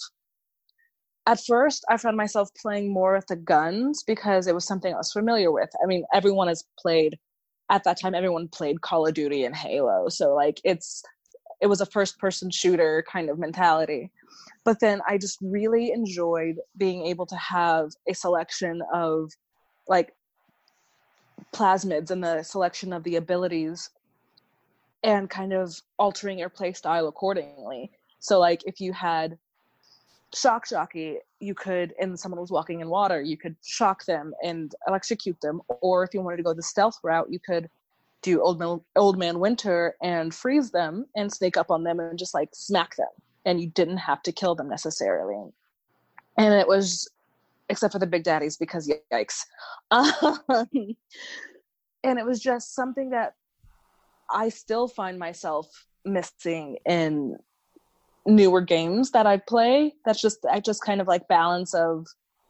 J: playing more with the guns because it was something I was familiar with. I mean, at that time, everyone played Call of Duty and Halo. So like it was a first person shooter kind of mentality. But then I just really enjoyed being able to have a selection of like plasmids and the selection of the abilities and kind of altering your play style accordingly. So like if you had shock jockey, you could, and someone was walking in water, you could shock them and electrocute them. Or if you wanted to go the stealth route, you could do Old Man Winter and freeze them and sneak up on them and just like smack them. And you didn't have to kill them necessarily. And it was, except for the Big Daddies, because yikes. And it was just something that I still find myself missing in newer games that I play. I just kind of like balance of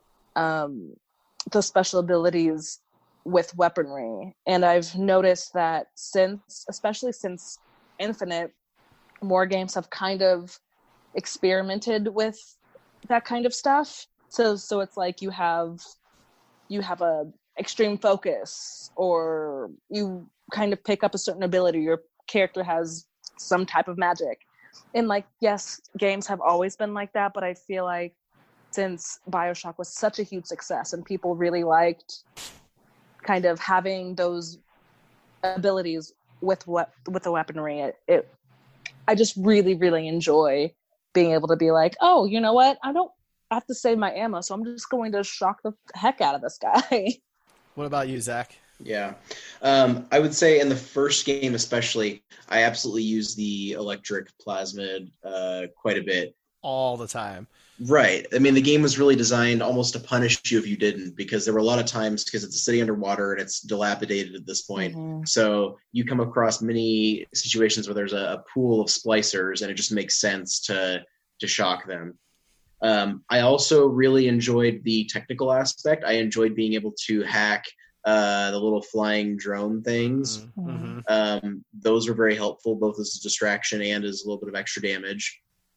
J: the special abilities with weaponry. And I've noticed that especially since Infinite, more games have kind of experimented with that kind of stuff. So it's like you have a extreme focus, or you kind of pick up a certain ability, your character has some type of magic. And like, yes, games have always been like that, but I feel like since BioShock was such a huge success and people really liked kind of having those abilities with the weaponry, I just really, really enjoy being able to be like, oh, you know what? I don't have to save my ammo, so I'm just going to shock the heck out of this guy.
E: What about you, Zach?
K: Yeah. I would say in the first game especially, I absolutely use the electric plasmid quite a bit.
E: All the time.
K: Right. I mean, the game was really designed almost to punish you if you didn't, because there were a lot of times, because it's a city underwater and it's dilapidated at this point. Mm-hmm. So you come across many situations where there's a pool of splicers and it just makes sense to shock them. I also really enjoyed the technical aspect. I enjoyed being able to hack the little flying drone things. Mm-hmm. Those were very helpful, both as a distraction and as a little bit of extra damage.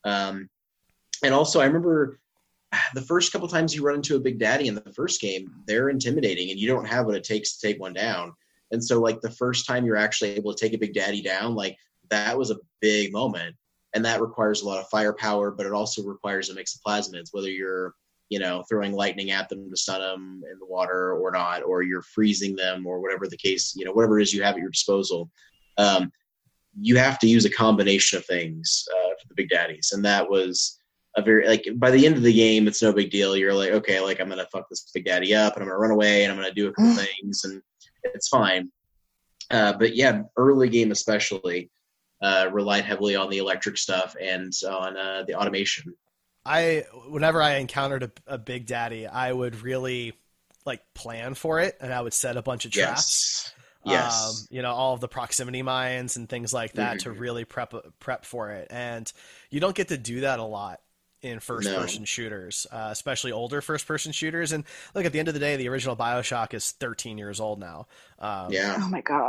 K: And also, I remember the first couple times you run into a Big Daddy in the first game, they're intimidating and you don't have what it takes to take one down. And so, like, the first time you're actually able to take a Big Daddy down, like, that was a big moment. And that requires a lot of firepower, but it also requires a mix of plasmids, whether you're, throwing lightning at them to stun them in the water or not, or you're freezing them, or whatever the case, whatever it is you have at your disposal. You have to use a combination of things for the Big Daddies. And that was a very, like, by the end of the game, it's no big deal. You're like, okay, like, I'm going to fuck this Big Daddy up and I'm going to run away and I'm going to do a couple things and it's fine. But yeah, early game especially relied heavily on the electric stuff and on the automation.
E: Whenever I encountered a Big Daddy, I would really like plan for it, and I would set a bunch of traps.
K: Yes.
E: All of the proximity mines and things like that to really prep for it. And you don't get to do that a lot in first-person shooters, especially older first-person shooters. And look, at the end of the day, the original BioShock is 13 years old now.
J: Oh my gosh.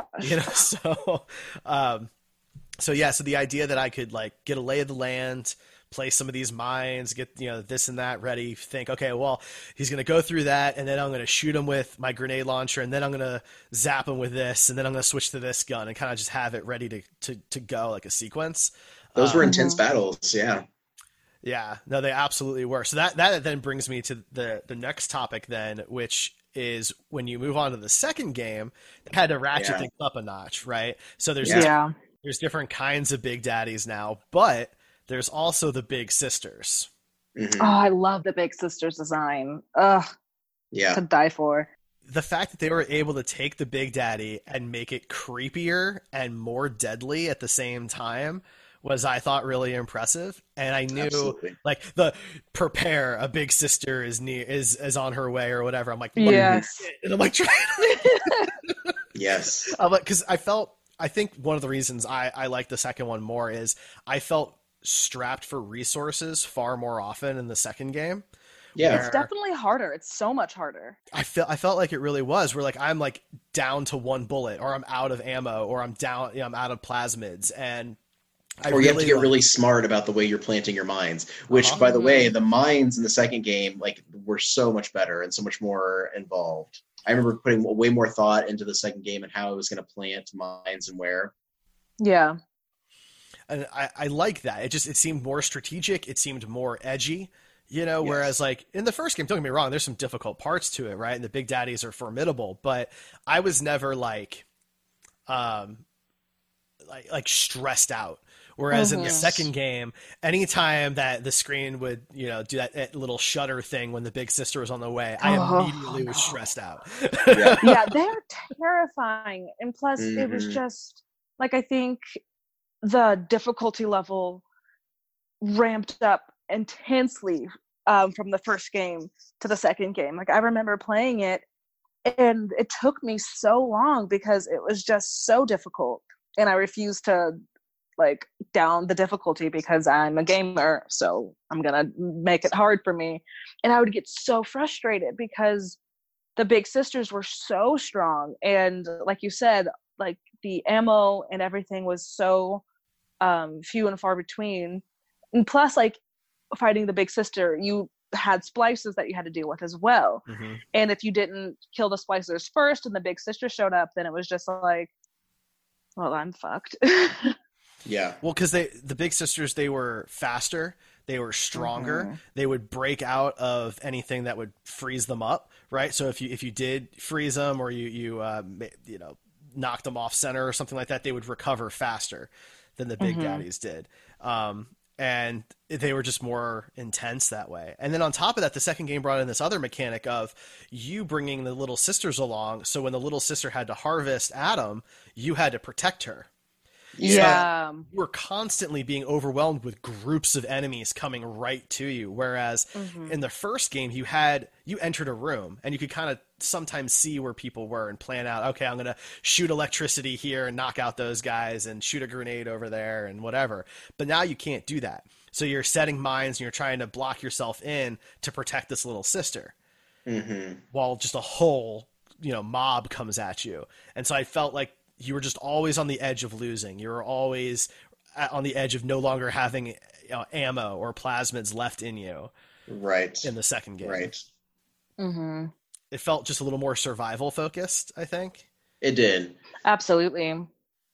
E: So the idea that I could like get a lay of the land, play some of these mines, get this and that ready, think, okay, well, he's going to go through that, and then I'm going to shoot him with my grenade launcher, and then I'm going to zap him with this, and then I'm going to switch to this gun, and kind of just have it ready to go like a sequence.
K: Those were intense battles, yeah.
E: Yeah, no, they absolutely were. So that then brings me to the next topic then, which is when you move on to the second game, they had to ratchet things up a notch, right? So there's different kinds of big daddies now, but there's also the big sisters.
J: Mm-hmm. Oh, I love the big sisters design. Ugh.
K: Yeah.
J: To die for.
E: The fact that they were able to take the big daddy and make it creepier and more deadly at the same time was, I thought, really impressive. And I knew like the prepare, a big sister is on her way or whatever. I'm like,
J: yes.
E: And I'm like, trying
K: yes.
E: I'm like, because I think one of the reasons I like the second one more is I felt strapped for resources far more often in the second game.
K: Yeah,
J: it's definitely harder. It's so much harder.
E: I felt like it really was. Where like I'm like down to one bullet, or I'm out of ammo, or I'm down, I'm out of plasmids, and
K: you have to get really smart about the way you're planting your mines. Which, by the way, the mines in the second game like were so much better and so much more involved. I remember putting way more thought into the second game and how I was going to plant mines and where.
J: Yeah.
E: And I like that. It seemed more strategic. It seemed more edgy, whereas like in the first game, don't get me wrong, there's some difficult parts to it, right? And the big daddies are formidable, but I was never like stressed out. Whereas in the second game, anytime that the screen would, do that little shutter thing when the big sister was on the way, I immediately was stressed out.
J: Yeah, they're terrifying. And plus, it was just, like, I think the difficulty level ramped up intensely from the first game to the second game. Like, I remember playing it, and it took me so long because it was just so difficult. And I refused to down the difficulty because I'm a gamer, so I'm gonna make it hard for me. And I would get so frustrated because the big sisters were so strong, and like you said, like the ammo and everything was so few and far between. And plus, like, fighting the big sister, you had splices that you had to deal with as well. And if you didn't kill the splicers first and the big sister showed up, then it was just like, well, I'm fucked.
K: Yeah.
E: Well, because the big sisters, they were faster, they were stronger, they would break out of anything that would freeze them up, right? So if you did freeze them, or you knocked them off center or something like that, they would recover faster than the big daddies did. And they were just more intense that way. And then on top of that, the second game brought in this other mechanic of you bringing the little sisters along. So when the little sister had to harvest Adam, you had to protect her.
J: Yeah.
E: So you were constantly being overwhelmed with groups of enemies coming right to you. Whereas in the first game, you entered a room and you could kind of sometimes see where people were and plan out, okay, I'm going to shoot electricity here and knock out those guys and shoot a grenade over there and whatever. But now you can't do that. So you're setting mines and you're trying to block yourself in to protect this little sister while just a whole, mob comes at you. And so I felt like you were just always on the edge of losing. You were always on the edge of no longer having ammo or plasmids left in you.
K: Right.
E: In the second game.
K: Right.
E: It felt just a little more survival focused, I think.
K: It did.
J: Absolutely.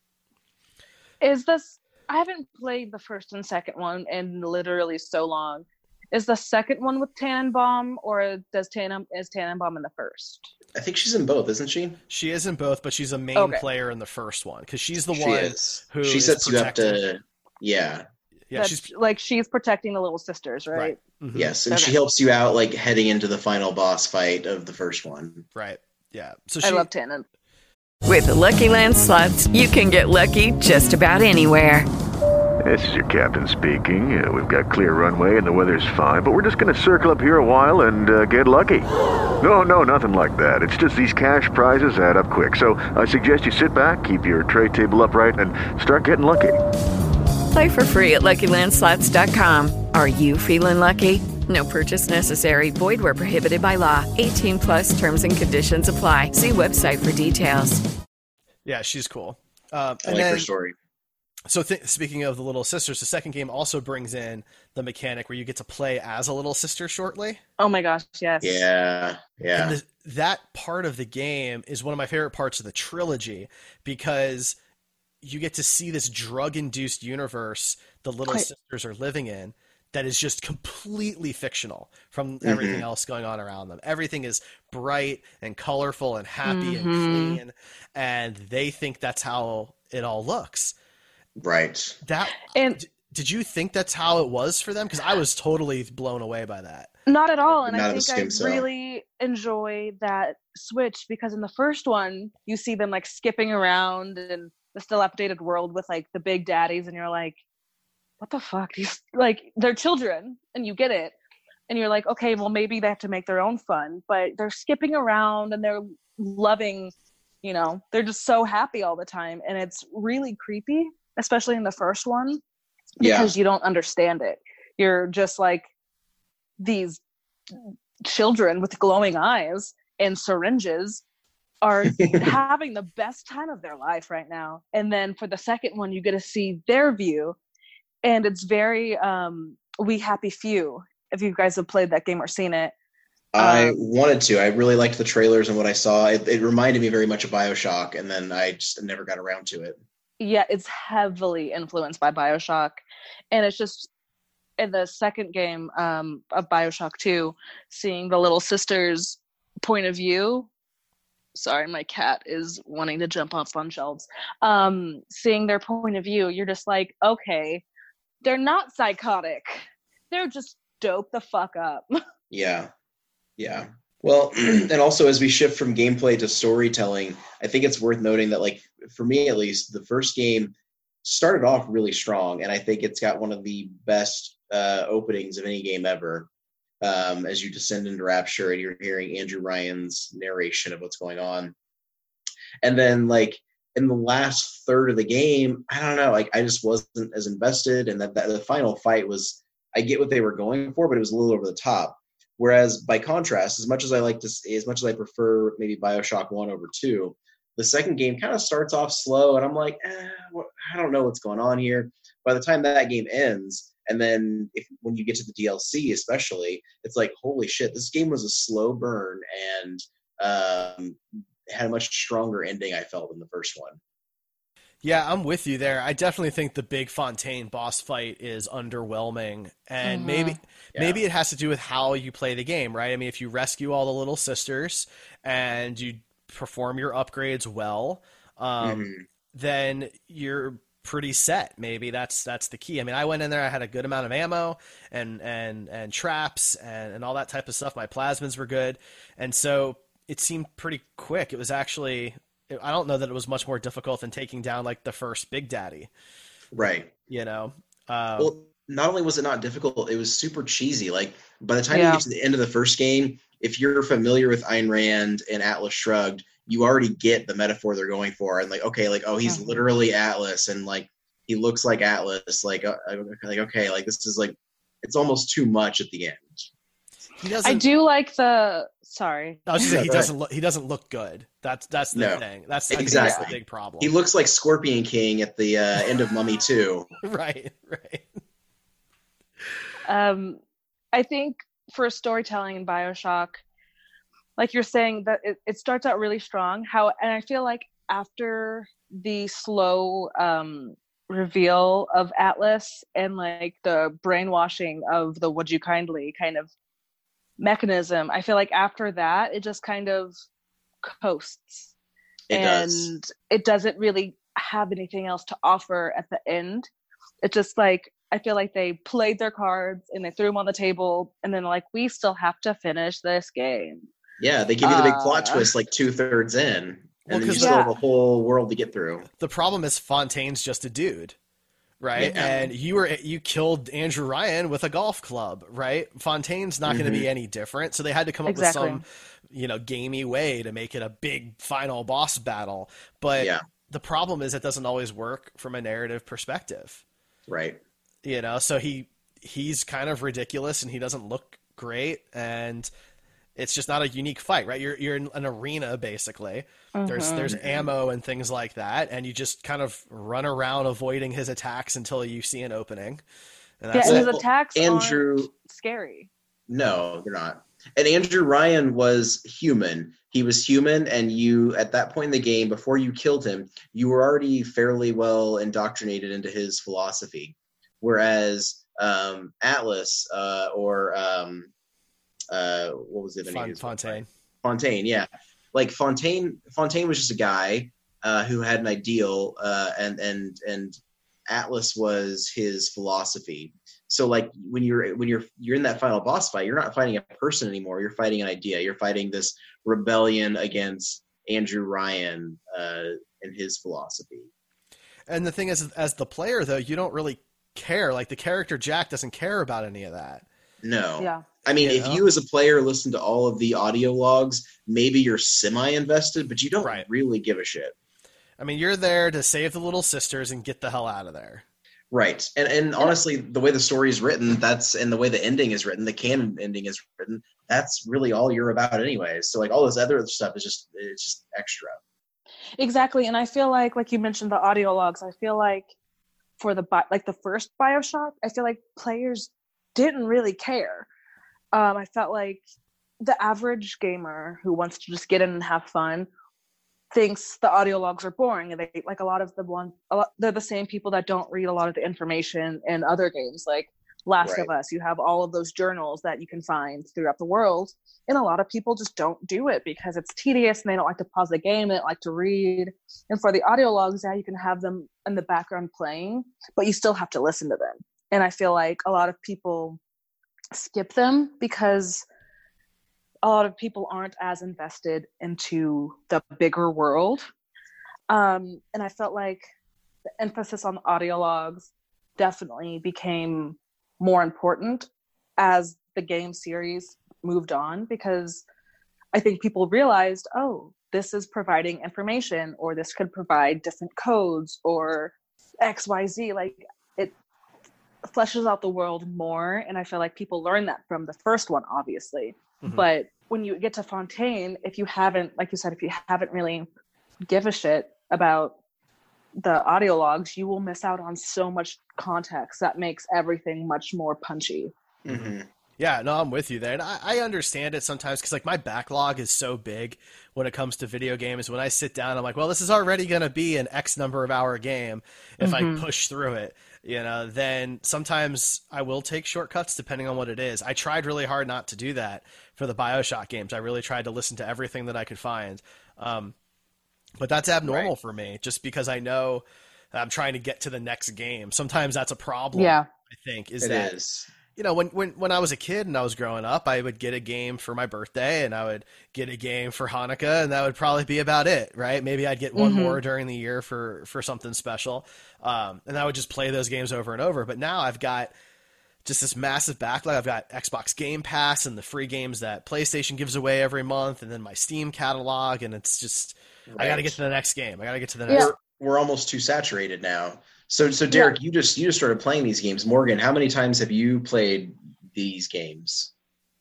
J: I haven't played the first and second one in literally so long. Is the second one with Tannenbaum, or is Tannenbaum in the first?
K: I think she's in both, isn't she?
E: She is in both, but she's a main player in the first one because she's the one who
K: she sets you up to. Yeah.
E: Yeah,
J: she's protecting the little sisters, right?
K: Yes, and she helps you out like heading into the final boss fight of the first one.
E: Right. Yeah. So
J: I love Tannen.
C: With the Lucky Land Slots, you can get lucky just about anywhere.
D: This is your captain speaking. We've got clear runway and the weather's fine, but we're just going to circle up here a while and get lucky. No, nothing like that. It's just these cash prizes add up quick. So I suggest you sit back, keep your tray table upright, and start getting lucky.
C: Play for free at LuckyLandSlots.com. Are you feeling lucky? No purchase necessary. Void where prohibited by law. 18 plus terms and conditions apply. See website for details.
E: Yeah, she's cool.
K: I like her story.
E: So speaking of the little sisters, the second game also brings in the mechanic where you get to play as a little sister shortly.
J: Oh my gosh, yes.
K: Yeah.
E: And that part of the game is one of my favorite parts of the trilogy because you get to see this drug-induced universe the little sisters are living in that is just completely fictional from everything else going on around them. Everything is bright and colorful and happy and clean, and they think that's how it all looks.
K: Right.
E: Did you think that's how it was for them? Because I was totally blown away by that.
J: Not at all, and I think I really enjoy that switch because in the first one, you see them like skipping around in the still updated world with like the big daddies, and you're like, what the fuck? They're children, and you get it. And you're like, okay, well, maybe they have to make their own fun. But they're skipping around, and they're loving, they're just so happy all the time. And it's really creepy, especially in the first one, because you don't understand it. You're just like these children with glowing eyes and syringes are having the best time of their life right now. And then for the second one, you get to see their view. And it's very We Happy Few, if you guys have played that game or seen it.
K: I wanted to. I really liked the trailers and what I saw. It reminded me very much of BioShock, and then I just never got around to it.
J: Yeah, it's heavily influenced by BioShock. And it's just, in the second game of BioShock 2, seeing the little sister's point of view. Sorry, my cat is wanting to jump up on shelves. Seeing their point of view, you're just like, okay, they're not psychotic. They're just dope the fuck up.
K: Yeah. Well, and also as we shift from gameplay to storytelling, I think it's worth noting that, like, for me at least, the first game started off really strong, and I think it's got one of the best openings of any game ever. As you descend into Rapture and you're hearing Andrew Ryan's narration of what's going on. And then, like, in the last third of the game, I don't know, like, I just wasn't as invested, and that the final fight was, I get what they were going for, but it was a little over the top. Whereas by contrast, as much as I prefer maybe BioShock 1 over 2, the second game kind of starts off slow, and I'm like, I don't know what's going on here. By the time that game ends, and then when you get to the DLC especially, it's like, holy shit, this game was a slow burn and had a much stronger ending, I felt, than the first one.
E: Yeah, I'm with you there. I definitely think the big Fontaine boss fight is underwhelming, and maybe it has to do with how you play the game, right? I mean, if you rescue all the little sisters and you perform your upgrades well, then you're pretty set. Maybe that's the key. I mean, I went in there, I had a good amount of ammo and traps and all that type of stuff. My plasmids were good, and so it seemed pretty quick. It was actually, I don't know that it was much more difficult than taking down like the first Big Daddy.
K: Right. Well, not only was it not difficult, it was super cheesy. Like, by the time you get to the end of the first game, if you're familiar with Ayn Rand and Atlas Shrugged, you already get the metaphor they're going for. And like, okay, like, oh, he's literally Atlas, and like, he looks like Atlas. Like, okay, like, this is like, it's almost too much at the end.
J: I do like the. Sorry.
E: I was just saying, he doesn't look good. That's the thing. That's the big problem.
K: He looks like Scorpion King at the end of Mummy 2.
E: Right.
J: I think for storytelling in BioShock, like you're saying, that it starts out really strong. And I feel like after the slow reveal of Atlas and like the brainwashing of the Would You Kindly kind of mechanism, I feel like after that it just kind of coasts. It doesn't really have anything else to offer at the end. It's just like, I feel like they played their cards and they threw them on the table, and then like, we still have to finish this game.
K: Yeah, they give you the big plot twist like 2/3 in, and then you still have a whole world to get through.
E: The problem is Fontaine's just a dude, right? Yeah. And you killed Andrew Ryan with a golf club, right? Fontaine's not going to be any different, so they had to come up with some, gamey way to make it a big final boss battle. But the problem is it doesn't always work from a narrative perspective,
K: right?
E: So he's kind of ridiculous and he doesn't look great, and it's just not a unique fight, right? You're in an arena basically. There's ammo and things like that, and you just kind of run around avoiding his attacks until you see an opening. And that's
J: his attacks aren't scary.
K: No, they're not. And Andrew Ryan was human. He was human, and you, at that point in the game, before you killed him, you were already fairly well indoctrinated into his philosophy. Whereas Atlas what was it?
E: Fontaine.
K: Fontaine, yeah. Like Fontaine was just a guy who had an ideal, and Atlas was his philosophy. So like when you're in that final boss fight, you're not fighting a person anymore. You're fighting an idea. You're fighting this rebellion against Andrew Ryan and his philosophy.
E: And the thing is, as the player though, you don't really care. Like the character Jack doesn't care about any of that.
K: No.
J: Yeah.
K: I mean, if you as a player listen to all of the audio logs, maybe you're semi-invested, but you don't really give a shit.
E: I mean, you're there to save the little sisters and get the hell out of there.
K: Right. And honestly, the way the story is written, and the way the ending is written, the canon ending is written, that's really all you're about anyways. So like all this other stuff is just extra. Exactly.
J: And I feel like you mentioned the audio logs, I feel like for the first BioShock, I feel like players didn't really care. I felt like the average gamer who wants to just get in and have fun thinks the audio logs are boring, and they like they're the same people that don't read a lot of the information in other games like Last of Us. You have all of those journals that you can find throughout the world, and a lot of people just don't do it because it's tedious and they don't like to pause the game, they don't like to read. And for the audio logs, you can have them in the background playing, but you still have to listen to them. And I feel like a lot of people skip them because a lot of people aren't as invested into the bigger world. And I felt like the emphasis on the audio logs definitely became more important as the game series moved on, because I think people realized, oh, this is providing information, or this could provide different codes or XYZ. Like it fleshes out the world more. And I feel like people learn that from the first one, obviously. Mm-hmm. But when you get to Fontaine, if you haven't, like you said, if you haven't really give a shit about the audio logs, you will miss out on so much context that makes everything much more punchy.
E: Mm-hmm. Yeah, no, I'm with you there. And I understand it sometimes because like my backlog is so big when it comes to video games. When I sit down, I'm like, well, this is already going to be an X number of hour game. If I push through it, then sometimes I will take shortcuts depending on what it is. I tried really hard not to do that for the BioShock games. I really tried to listen to everything that I could find. But that's abnormal for me just because I know that I'm trying to get to the next game. Sometimes that's a problem.
J: Yeah,
E: I think is. When I was a kid and I was growing up, I would get a game for my birthday and I would get a game for Hanukkah, and that would probably be about it, right? Maybe I'd get one more during the year for something special. And I would just play those games over and over. But now I've got just this massive backlog. I've got Xbox Game Pass and the free games that PlayStation gives away every month, and then my Steam catalog, and it's just I got to get to the next game. I got to get to the next.
K: We're almost too saturated now. So Derek, you just started playing these games. Morgan, how many times have you played these games?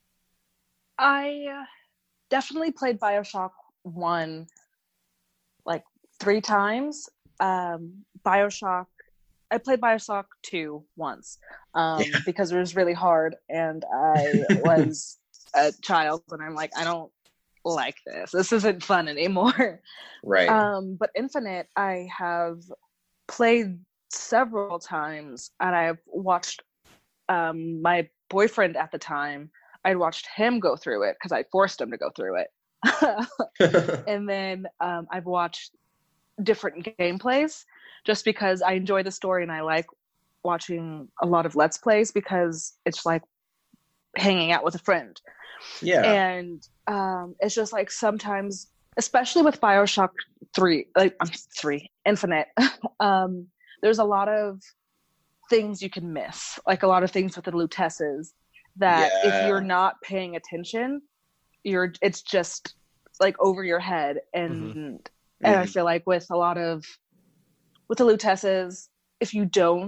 J: I definitely played BioShock 1 like 3 times. I played BioShock 2 once because it was really hard, and I was a child, and I'm like, I don't like this. This isn't fun anymore.
K: Right.
J: But Infinite, I have played several times, and I've watched my boyfriend at the time, I'd watched him go through it because I forced him to go through it. And then I've watched different gameplays just because I enjoy the story, and I like watching a lot of Let's Plays because it's like hanging out with a friend.
K: Yeah.
J: And it's just like sometimes, especially with BioShock 3 Infinite, there's a lot of things you can miss, like a lot of things with the Lutesses that if you're not paying attention, it's just like over your head. And I feel like with the Lutesses, if you don't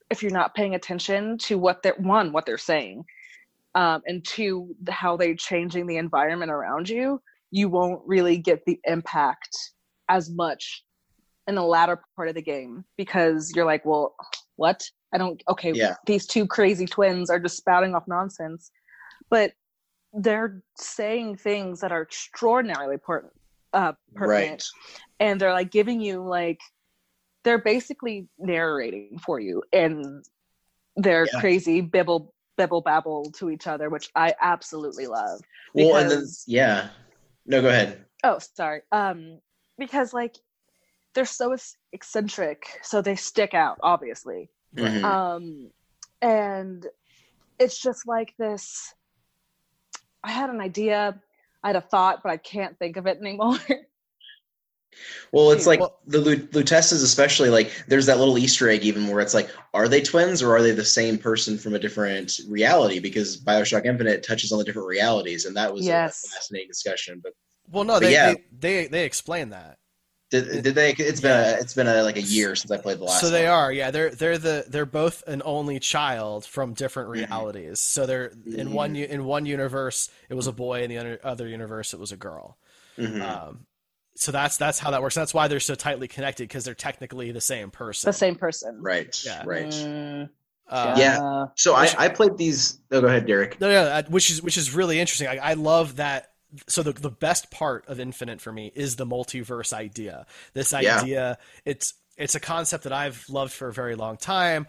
J: if you're not paying attention to what they're saying, and two, how they're changing the environment around you, you won't really get the impact as much in the latter part of the game, because you're like, well, what? These two crazy twins are just spouting off nonsense, but they're saying things that are extraordinarily pertinent,
K: Right.
J: and they're like giving you like, they're basically narrating for you, and they're crazy bibble babble to each other, which I absolutely love.
K: Well, and then, no, go ahead.
J: Oh, sorry. Because like they're so eccentric, so they stick out, obviously.
K: Mm-hmm.
J: And it's just like this. I had an idea, I had a thought, but I can't think of it anymore.
K: Well, it's like the Lutesses, especially, like there's that little Easter egg even where it's like, are they twins or are they the same person from a different reality? Because BioShock Infinite touches on the different realities, and that was a fascinating discussion.
E: They explain that.
K: Did they? It's been like a year since I played the last.
E: So they are, they're both an only child from different realities. So they're in one universe it was a boy, in the other universe it was a girl.
J: Mm-hmm.
E: So that's how that works. That's why they're so tightly connected, because they're technically the same person.
J: The same person.
K: Right.
E: Yeah.
K: Right.
E: Yeah.
K: So I played these. Oh, go ahead, Derek.
E: No, yeah, which is really interesting. I love that. So the best part of Infinite for me is the multiverse idea. This idea, it's a concept that I've loved for a very long time.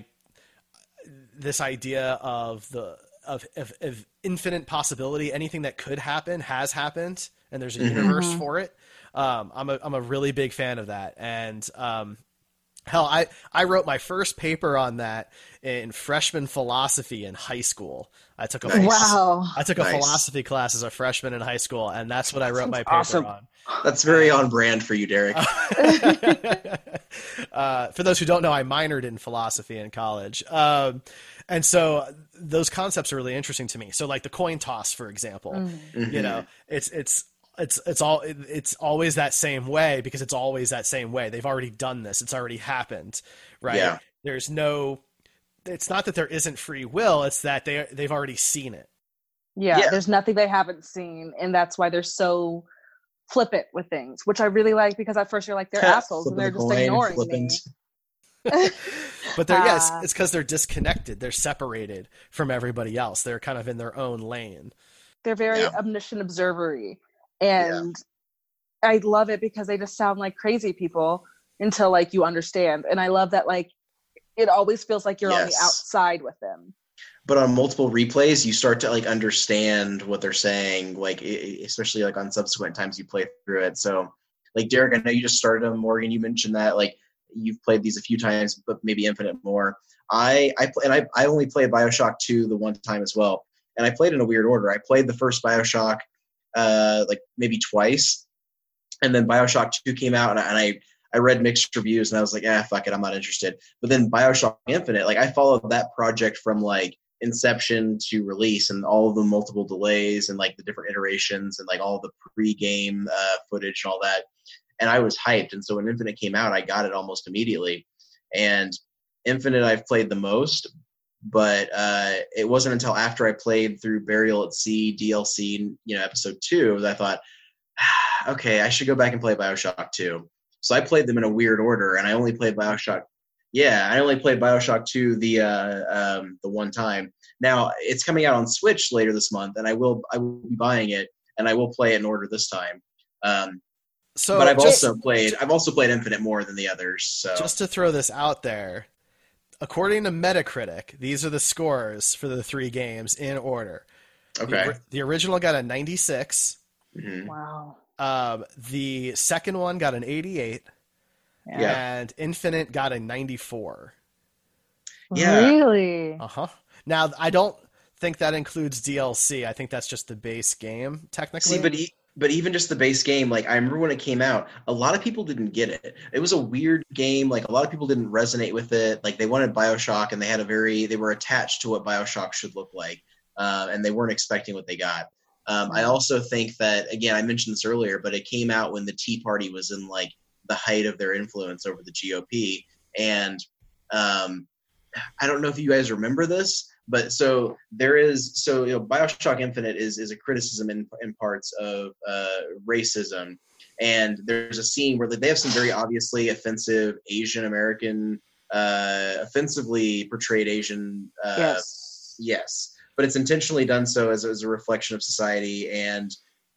E: This idea of infinite possibility, anything that could happen has happened, and there's a universe for it. I'm a really big fan of that, and hell, I wrote my first paper on that in freshman philosophy in high school. I took a philosophy class as a freshman in high school, and that's what I wrote my paper on.
K: That's very on brand for you, Derek.
E: For those who don't know, I minored in philosophy in college. And so those concepts are really interesting to me. So like the coin toss, for example, you know, it's always that same way, because it's always that same way. They've already done this. It's already happened, right? Yeah. It's not that there isn't free will. It's that they've already seen it.
J: Yeah, there's nothing they haven't seen. And that's why they're so flippant with things, which I really like, because at first you're like, they're assholes and they're just ignoring me.
E: But it's because they're disconnected. They're separated from everybody else. They're kind of in their own lane.
J: They're very omniscient observery. And I love it because they just sound like crazy people until like you understand. And I love that, like, it always feels like you're on the outside with them.
K: But on multiple replays, you start to like understand what they're saying, like especially like on subsequent times you play through it. So like Derek, I know you just started them. Morgan, you mentioned that like you've played these a few times, but maybe Infinite more. I only played BioShock 2 the one time as well, and I played in a weird order. I played the first BioShock like maybe twice, and then BioShock 2 came out, and I read mixed reviews, and I was like, fuck it, I'm not interested. But then BioShock Infinite, like I followed that project from like inception to release, and all of the multiple delays and like the different iterations and like all the pre-game footage and all that. And I was hyped. And so when Infinite came out, I got it almost immediately. And Infinite I've played the most, but it wasn't until after I played through Burial at Sea DLC, episode 2, that I thought, okay, I should go back and play BioShock 2. So I played them in a weird order, and I only played BioShock. Yeah, I only played BioShock 2 the one time. Now it's coming out on Switch later this month, and I will be buying it, and I will play it in order this time. But I've also played Infinite more than the others. So
E: just to throw this out there, according to Metacritic, these are the scores for the 3 games in order.
K: Okay.
E: The original got a 96.
K: Mm-hmm.
J: Wow.
E: The second one got an 88.
J: Yeah.
E: And Infinite got a 94.
K: Yeah.
J: Really?
E: Uh-huh. Now, I don't think that includes DLC. I think that's just the base game, technically.
K: See, but even just the base game, like I remember when it came out, a lot of people didn't get it. It was a weird game. Like a lot of people didn't resonate with it. Like they wanted BioShock, and they were attached to what BioShock should look like. And they weren't expecting what they got. I also think that, again, I mentioned this earlier, but it came out when the Tea Party was in like the height of their influence over the GOP. And I don't know if you guys remember this, but BioShock Infinite is a criticism in parts of racism, and there's a scene where they have some very obviously offensive Asian American, offensively portrayed Asian. Yes, but it's intentionally done so as a reflection of society, and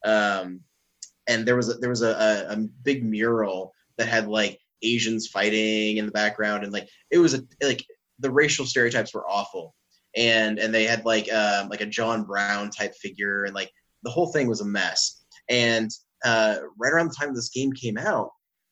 K: there was a big mural that had like Asians fighting in the background, and like it was the racial stereotypes were awful, and they had like a John Brown type figure, and like the whole thing was a mess. And right around the time this game came out,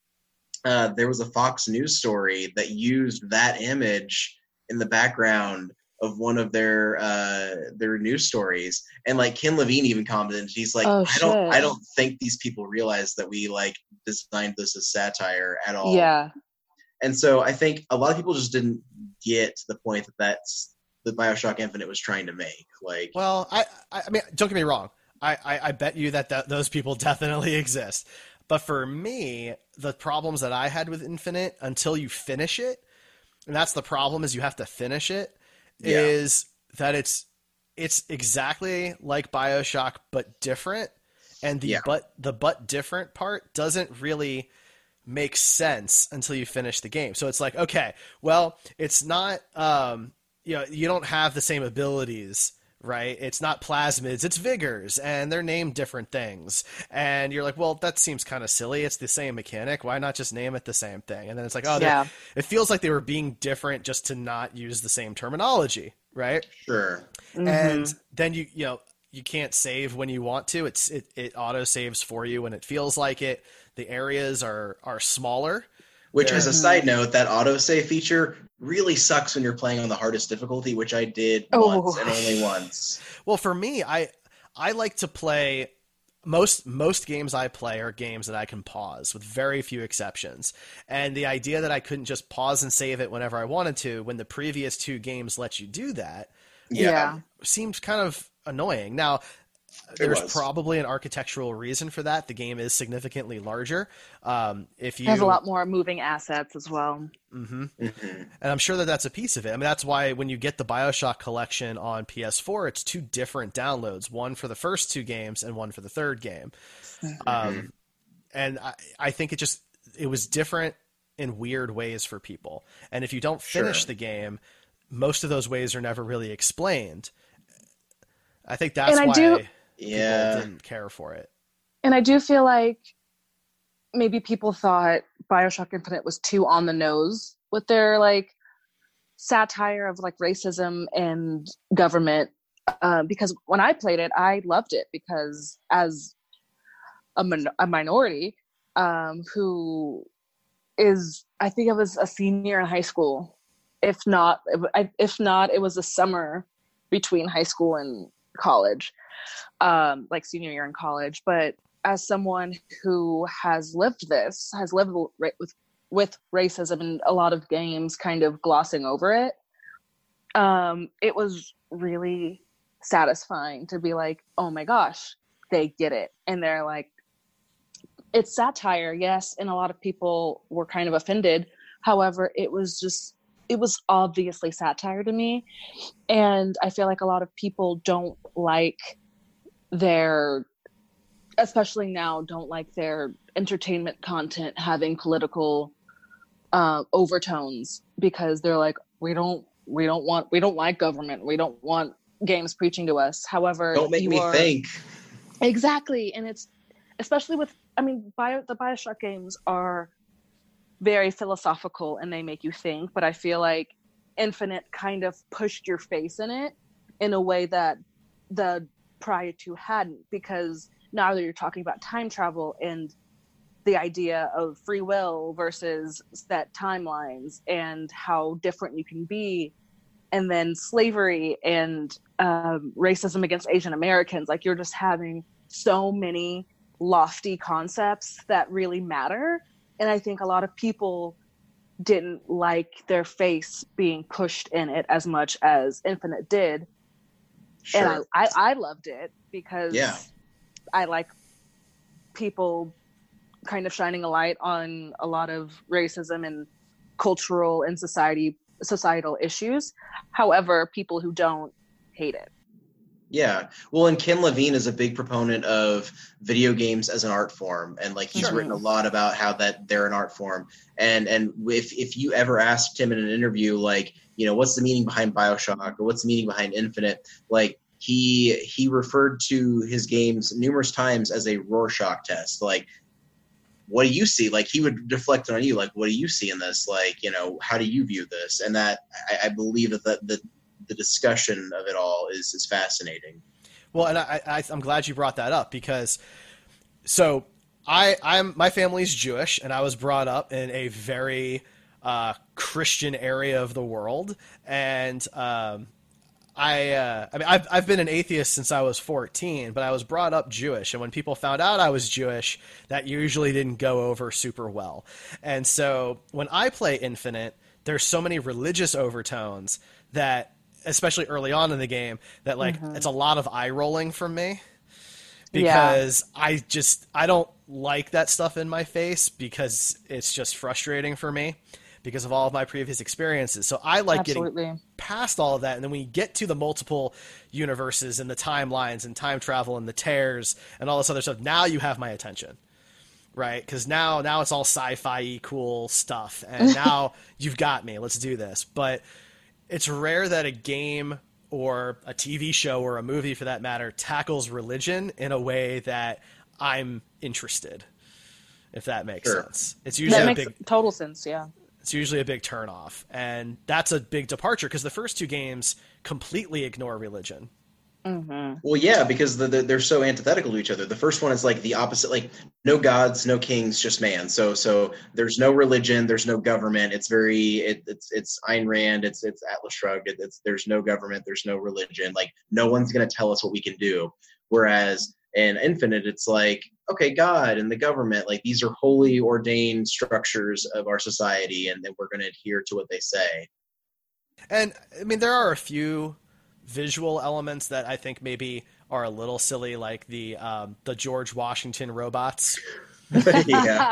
K: there was a Fox News story that used that image in the background of one of their news stories, and like Ken Levine even commented, he's like, I don't think these people realize that we like designed this as satire at all.
J: Yeah.
K: And so I think a lot of people just didn't get the point that's the BioShock Infinite was trying to make. Like,
E: well, I mean, don't get me wrong. I bet you that those people definitely exist. But for me, the problems that I had with Infinite until you finish it, and that's the problem, is you have to finish it, is that it's exactly like BioShock but different, and the but different part doesn't really make sense until you finish the game. So it's like, okay, well, it's not you don't have the same abilities, right? It's not plasmids, it's vigors, and they're named different things. And you're like, well, that seems kind of silly. It's the same mechanic. Why not just name it the same thing? And then it's like, it feels like they were being different just to not use the same terminology, right?
K: Sure.
J: Mm-hmm.
E: And then you can't save when you want to. It auto saves for you when it feels like it. The areas are smaller.
K: Which, as a side note, that autosave feature really sucks when you're playing on the hardest difficulty, which I did once and only once.
E: Well, for me, I like to play most games I play are games that I can pause, with very few exceptions. And the idea that I couldn't just pause and save it whenever I wanted to, when the previous two games let you do that, seemed kind of annoying. Now, there's probably an architectural reason for that. The game is significantly larger. It
J: has a lot more moving assets as well.
E: Mm-hmm. Mm-hmm. And I'm sure that's a piece of it. I mean, that's why when you get the BioShock collection on PS4, it's two different downloads, one for the first two games and one for the third game. Mm-hmm. And I think it was different in weird ways for people. And if you don't finish the game, most of those ways are never really explained. I think that's why people didn't care for it.
J: And I do feel like maybe people thought BioShock Infinite was too on the nose with their like satire of like racism and government. Because when I played it, I loved it because as a minority who is, I think I was a senior in high school. If not, it was a summer between high school and college, like senior year in college. But as someone who has lived with racism and a lot of games kind of glossing over it, it was really satisfying to be like, oh my gosh, they get it. And they're like, it's satire, yes, and a lot of people were kind of offended. However, it was obviously satire to me. And I feel like a lot of people don't like especially now, don't like their entertainment content having political overtones, because they're like, we don't like government. We don't want games preaching to us. However,
K: don't make me think.
J: Exactly. And it's especially with, I mean, the BioShock games are very philosophical and they make you think, but I feel like Infinite kind of pushed your face in it in a way that the prior to hadn't, because now that you're talking about time travel and the idea of free will versus set timelines and how different you can be, and then slavery and racism against Asian Americans, like you're just having so many lofty concepts that really matter. And I think a lot of people didn't like their face being pushed in it as much as Infinite did. Sure. And I loved it because I like people kind of shining a light on a lot of racism and cultural and society societal issues. However, people who don't hate it.
K: Yeah. Well, and Ken Levine is a big proponent of video games as an art form. And like he's written a lot about how that they're an art form. And if you ever asked him in an interview, like, you know, what's the meaning behind BioShock or what's the meaning behind Infinite? Like he referred to his games numerous times as a Rorschach test. Like, what do you see? Like he would deflect on you. Like, what do you see in this? Like, you know, how do you view this? And that I believe that the discussion of it all is fascinating.
E: Well, and I'm glad you brought that up because so my family's Jewish and I was brought up in a very Christian area of the world. And I mean, I've been an atheist since I was 14, but I was brought up Jewish. And when people found out I was Jewish, that usually didn't go over super well. And so when I play Infinite, there's so many religious overtones that, especially early on in the game, that like it's a lot of eye rolling from me because I don't like that stuff in my face because it's just frustrating for me because of all of my previous experiences. So I like getting past all of that. And then when you get to the multiple universes and the timelines and time travel and the tears and all this other stuff, now you have my attention. Right? Because now it's all sci-fi cool stuff. And now you've got me. Let's do this. But it's rare that a game or a TV show or a movie, for that matter, tackles religion in a way that I'm interested, if that makes sense. It's usually
J: that makes total sense, yeah.
E: It's usually a big turnoff, and that's a big departure because the first two games completely ignore religion.
K: Well, yeah, because they're so antithetical to each other. The first one is like the opposite, like no gods, no kings, just man. So there's no religion, there's no government. It's it's Ayn Rand, it's Atlas Shrugged. There's no government, there's no religion. Like no one's gonna tell us what we can do. Whereas in Infinite, it's like, okay, God and the government, like these are wholly ordained structures of our society, and then we're gonna adhere to what they say.
E: And I mean, there are a few visual elements that I think maybe are a little silly, like the George Washington robots. Don't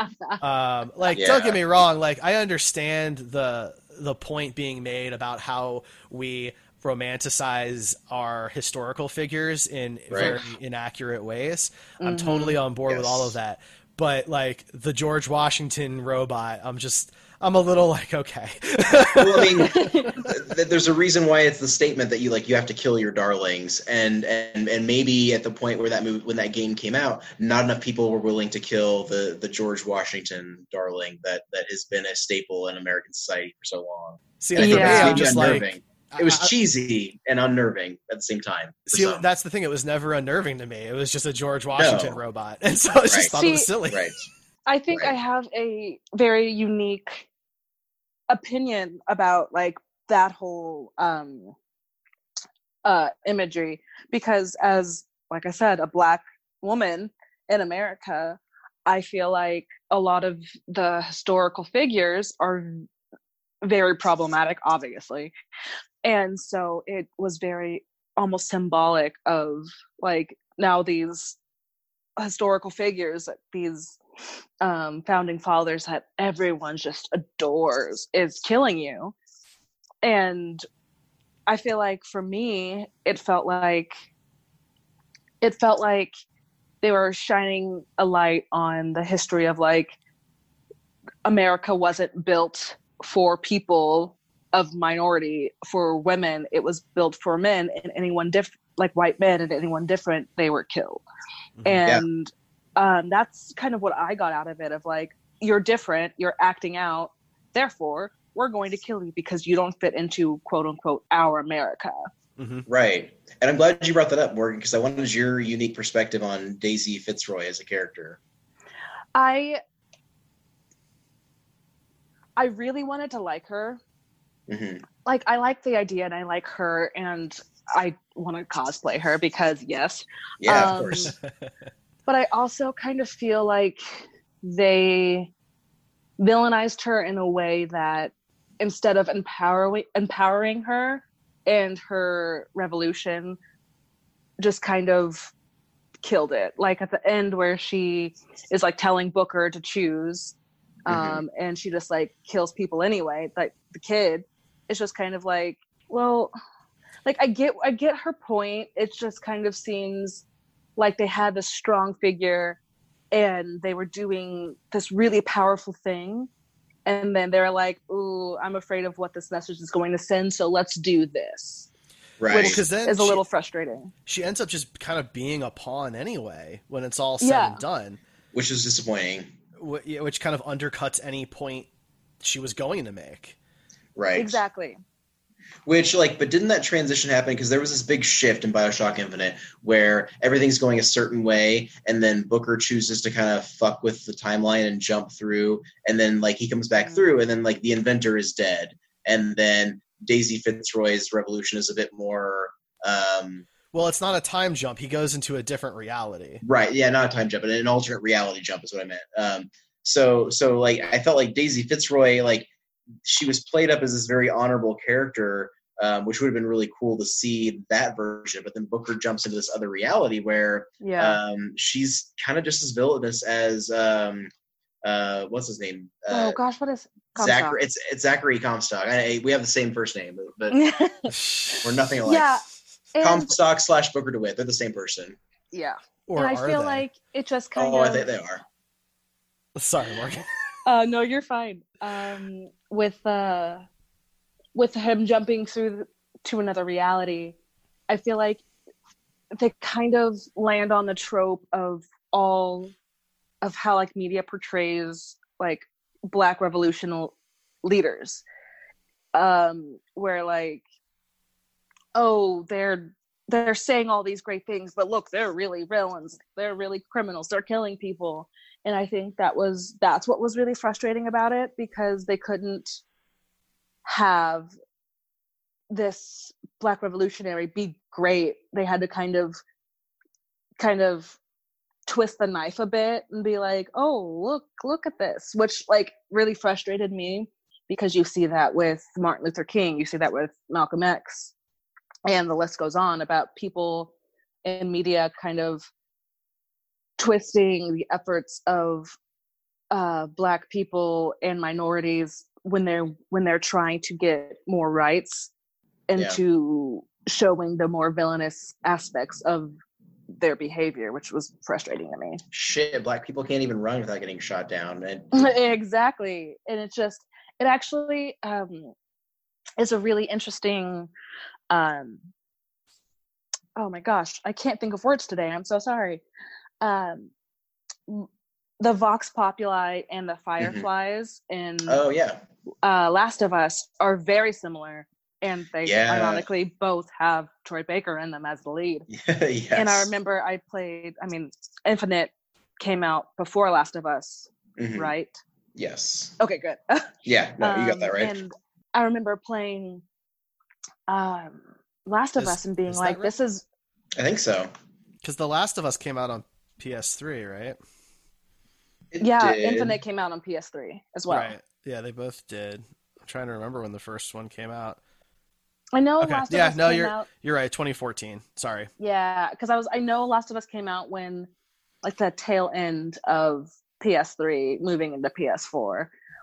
E: get me wrong, like I understand the point being made about how we romanticize our historical figures in very inaccurate ways. I'm totally on board with all of that. But like the George Washington robot, I'm a little like, okay.
K: Well, I mean, there's a reason why it's the statement that you have to kill your darlings, and maybe at the point where when that game came out, not enough people were willing to kill the George Washington darling that has been a staple in American society for so long.
E: See, I'm just
K: unnerving.
E: Like,
K: it was cheesy and unnerving at the same time.
E: See, that's the thing. It was never unnerving to me. It was just a George Washington robot, and so I just thought it was silly.
K: Right.
J: I think I have a very unique opinion about like that whole imagery, because as like I said, a Black woman in America, I feel like a lot of the historical figures are very problematic, obviously, and so it was very almost symbolic of like now these historical figures, these founding fathers that everyone just adores, is killing you. And I feel like for me, it felt like they were shining a light on the history of like America wasn't built for people of minority, for women. It was built for men, and anyone different, like white men and anyone different, they were killed. And that's kind of what I got out of it, of like, you're different, you're acting out, therefore we're going to kill you because you don't fit into quote unquote our America.
K: Right. And I'm glad you brought that up, Morgan, because I wanted your unique perspective on Daisy Fitzroy as a character.
J: I really wanted to like her. Like, I like the idea and I like her, and I want to cosplay her because yes.
K: Yeah, of course.
J: But I also kind of feel like they villainized her in a way that instead of empowering her and her revolution, just kind of killed it. Like at the end where she is like telling Booker to choose, and she just like kills people anyway, like the kid. it's just kind of like, well, like I get her point. It just kind of seems like they had this strong figure and they were doing this really powerful thing. And then they're like, ooh, I'm afraid of what this message is going to send, so let's do this.
K: Right.
J: Which is a little frustrating.
E: She ends up just kind of being a pawn anyway when it's all said and done.
K: Which is disappointing.
E: Which kind of undercuts any point she was going to make.
K: Right.
J: Exactly.
K: Which, but didn't that transition happen? Because there was this big shift in BioShock Infinite where everything's going a certain way, and then Booker chooses to kind of fuck with the timeline and jump through, and then, he comes back through, and then, the inventor is dead. And then Daisy Fitzroy's revolution is a bit more...
E: well, it's not a time jump. He goes into a different reality.
K: Right, yeah, not a time jump, but an alternate reality jump is what I meant. So I felt like Daisy Fitzroy, she was played up as this very honorable character, which would have been really cool to see that version. But then Booker jumps into this other reality where she's kind of just as villainous as what's his name?
J: Oh gosh, what is Comstock?
K: It's Zachary Comstock. We have the same first name, but we're nothing alike.
J: Yeah,
K: Comstock / Booker DeWitt. They're the same person.
J: Yeah,
E: or
J: and I feel like it just kind of.
K: Oh, I think they are.
E: Sorry, Morgan.
J: No, you're fine. With him jumping through to another reality, I feel like they kind of land on the trope of all of how media portrays Black revolutionary leaders, where oh, they're saying all these great things, but look, they're really villains, they're really criminals, they're killing people. And I think that's what was really frustrating about it, because they couldn't have this Black revolutionary be great. They had to kind of twist the knife a bit and be like, oh, look at this, which really frustrated me, because you see that with Martin Luther King, you see that with Malcolm X, and the list goes on about people in media kind of twisting the efforts of Black people and minorities when they're trying to get more rights, and to showing the more villainous aspects of their behavior, which was frustrating to me.
K: Shit, Black people can't even run without getting shot down.
J: Exactly. And it actually is a really interesting oh my gosh, I can't think of words today, I'm so sorry. The Vox Populi and the Fireflies in Last of Us are very similar, and they ironically both have Troy Baker in them as the lead.
K: Yes.
J: And I remember Infinite came out before Last of Us, right?
K: Yes.
J: Okay, good.
K: Yeah, no, you got that right.
J: And I remember playing Last of Us and being like,
E: right?
J: this is...
K: I think so.
E: Because The Last of Us came out on PS3, right?
K: It
J: did. Infinite came out on PS3 as well.
E: Right. Yeah, they both did. I'm trying to remember when the first one came out.
J: I know Last of Us came out...
E: You're right, 2014. Sorry.
J: Yeah, because I know Last of Us came out when, the tail end of PS3 moving into PS4.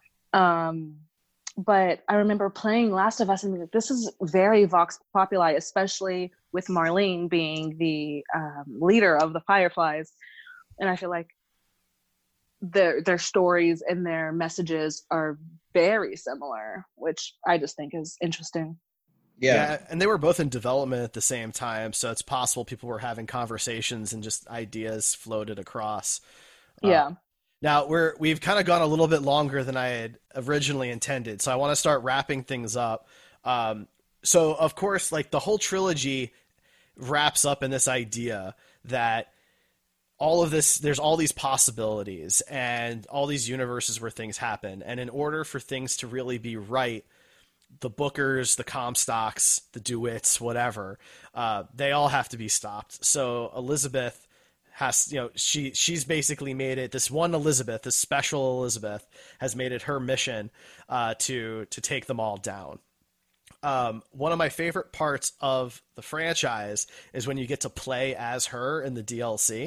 J: But I remember playing Last of Us and being like, this is very Vox Populi, especially with Marlene being the leader of the Fireflies. And I feel like their stories and their messages are very similar, which I just think is interesting.
E: Yeah, and they were both in development at the same time, so it's possible people were having conversations and just ideas floated across.
J: Yeah.
E: Now we've kind of gone a little bit longer than I had originally intended, so I want to start wrapping things up. So of course, the whole trilogy wraps up in this idea that all of this, there's all these possibilities and all these universes where things happen, and in order for things to really be right, the Bookers, the Comstocks, the DeWitts, whatever, they all have to be stopped. So Elizabeth has, she's basically made it, this one Elizabeth, this special Elizabeth, has made it her mission to take them all down. One of my favorite parts of the franchise is when you get to play as her in the DLC.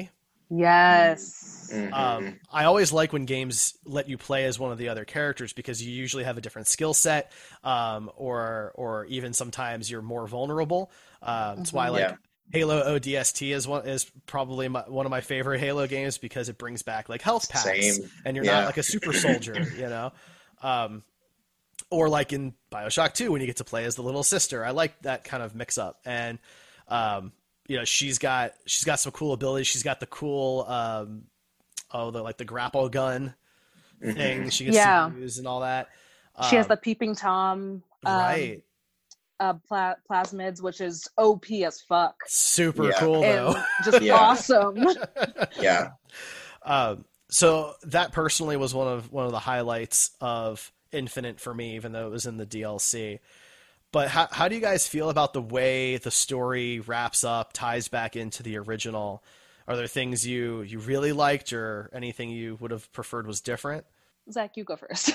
J: Yes.
E: I always like when games let you play as one of the other characters because you usually have a different skill set, or even sometimes you're more vulnerable. That's why I like Halo ODST is probably one of my favorite Halo games because it brings back like health packs, and you're not like a super soldier, you know. Or like in BioShock 2 when you get to play as the little sister. I like that kind of mix up, and you know, she's got some cool abilities. She's got the cool the grapple gun thing she gets to use and all that.
J: She has the peeping Tom
E: right
J: plasmids, which is OP as fuck.
E: Super cool though.
J: Just awesome.
K: Yeah.
E: So that personally was one of the highlights of Infinite for me, even though it was in the DLC. But how do you guys feel about the way the story wraps up, ties back into the original? Are there things you really liked or anything you would have preferred was different?
J: Zach, you go first.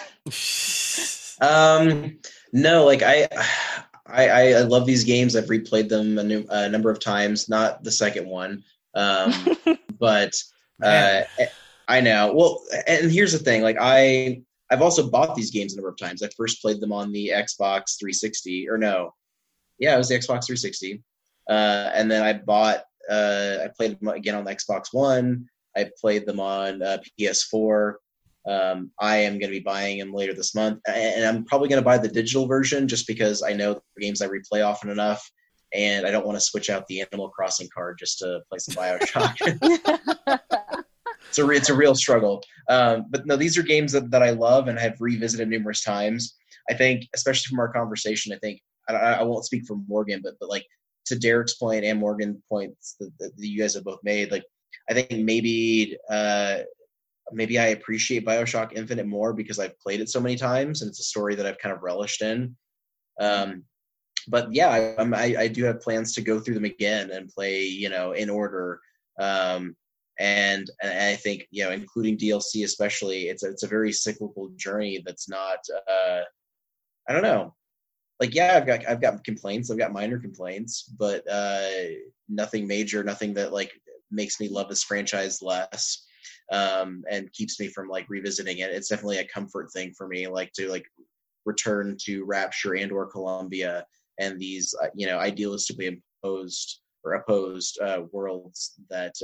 K: No, like I love these games. I've replayed them a number of times, not the second one. But I know. Well, and here's the thing, like I've also bought these games a number of times. I first played them on the Xbox 360, or no. Yeah, it was the Xbox 360. And then I played them again on the Xbox One. I played them on PS4. I am going to be buying them later this month. And I'm probably going to buy the digital version just because I know the games I replay often enough. And I don't want to switch out the Animal Crossing card just to play some BioShock. It's a real struggle. But no, these are games that I love and have revisited numerous times. I think, especially from our conversation, I won't speak for Morgan, but like to Derek's point and Morgan's points that you guys have both made, like I think maybe I appreciate BioShock Infinite more because I've played it so many times and it's a story that I've kind of relished in. But yeah, I do have plans to go through them again and play, you know, in order. And I think, you know, including DLC especially, it's a very cyclical journey that's not I don't know. Like, yeah, I've got complaints, I've got minor complaints, but nothing major, nothing that like makes me love this franchise less, and keeps me from like revisiting it. It's definitely a comfort thing for me, like to like return to Rapture and or Columbia and these you know, idealistically opposed worlds that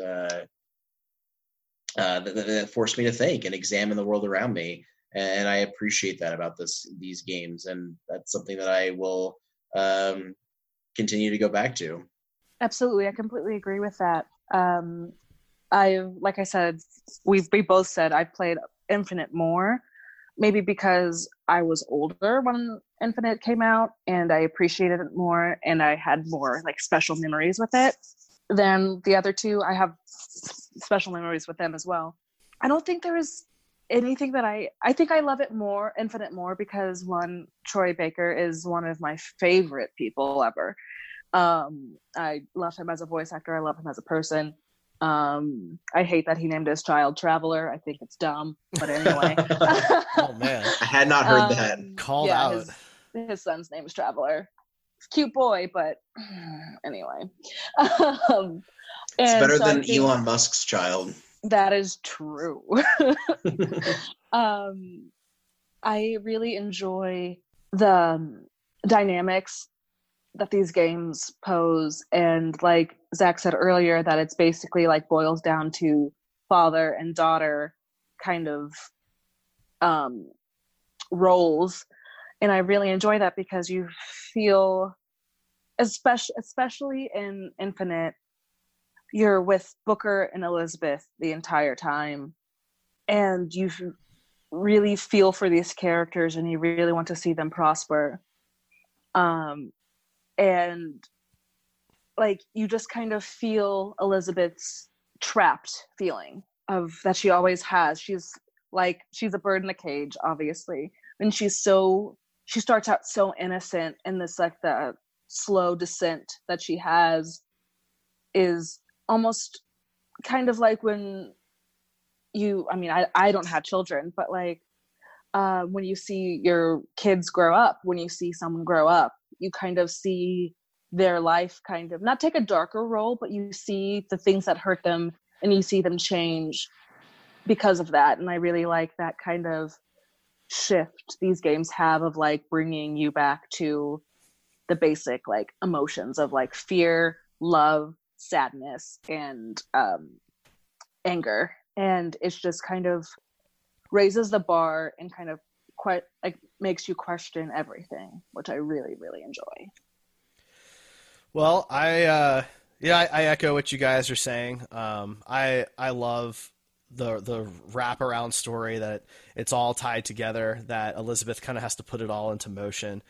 K: forced me to think and examine the world around me. And I appreciate that about these games. And that's something that I will continue to go back to.
J: Absolutely. I completely agree with that. Like I said, we both said I've played Infinite more, maybe because I was older when Infinite came out and I appreciated it more and I had more like special memories with it than the other two. I have special memories with them as well. I don't think there is anything that I think I love it more, Infinite more, because one, Troy Baker is one of my favorite people ever. I love him as a voice actor. I love him as a person. I hate that he named his child Traveler. I think it's dumb, but anyway.
E: Oh man,
K: I had not heard that
E: called out.
J: His son's name is Traveler. Cute boy, but anyway.
K: It's better than Elon Musk's child.
J: That is true. I really enjoy the dynamics that these games pose, and like Zach said earlier, that it's basically like boils down to father and daughter kind of roles, and I really enjoy that because you feel, especially in Infinite, you're with Booker and Elizabeth the entire time, and you really feel for these characters and you really want to see them prosper. And like you just kind of feel Elizabeth's trapped feeling of that she always has. She's a bird in a cage, obviously, and she starts out so innocent, and this like the slow descent that she has is almost kind of like when I don't have children, but like when you see your kids grow up, when you see someone grow up, you kind of see their life kind of not take a darker role, but you see the things that hurt them and you see them change because of that. And I really like that kind of shift these games have of like bringing you back to the basic like emotions of like fear, love, sadness, and anger. And it's just kind of raises the bar and kind of quite like makes you question everything, which I really, really enjoy.
E: Well, I echo what you guys are saying. I love the wraparound story that it's all tied together, that Elizabeth kind of has to put it all into motion.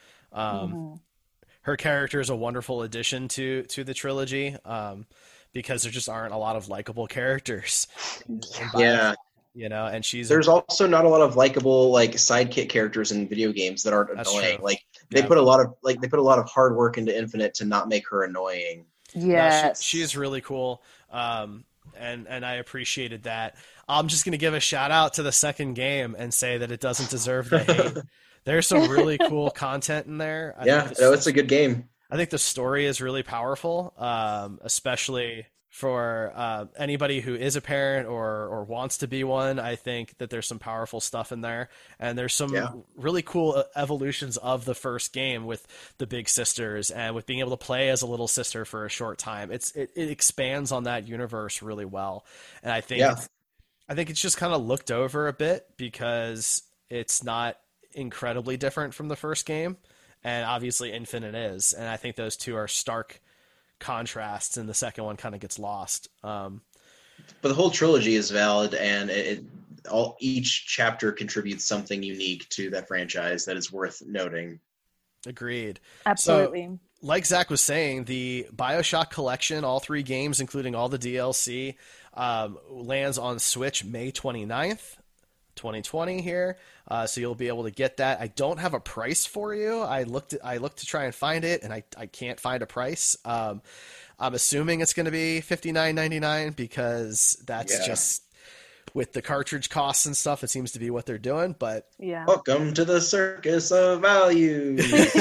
E: Her character is a wonderful addition to the trilogy, because there just aren't a lot of likable characters.
K: Yeah.
E: You know, and
K: there's also not a lot of likable like sidekick characters in video games that aren't annoying.
E: True.
K: Like they put a lot of hard work into Infinite to not make her annoying.
J: Yes.
E: She's really cool. And I appreciated that. I'm just going to give a shout out to the second game and say that it doesn't deserve the hate. There's some really cool content in there.
K: It's a good game.
E: I think the story is really powerful, especially for anybody who is a parent or wants to be one. I think that there's some powerful stuff in there, and there's some really cool evolutions of the first game with the big sisters and with being able to play as a little sister for a short time. It expands on that universe really well, and I think it's just kind of looked over a bit because it's not incredibly different from the first game, and obviously Infinite is, and I think those two are stark contrasts, and the second one kind of gets lost.
K: But the whole trilogy is valid, and each chapter contributes something unique to that franchise that is worth noting.
E: Agreed.
J: Absolutely.
E: So, like Zach was saying, the BioShock collection, all 3 games, including all the DLC, lands on Switch May 29th. 2020 here, so you'll be able to get that. I don't have a price for you. I looked to try and find it, and I can't find a price. I'm assuming it's going to be $59.99 because that's just with the cartridge costs and stuff. It seems to be what they're doing. But
K: welcome to the circus of value.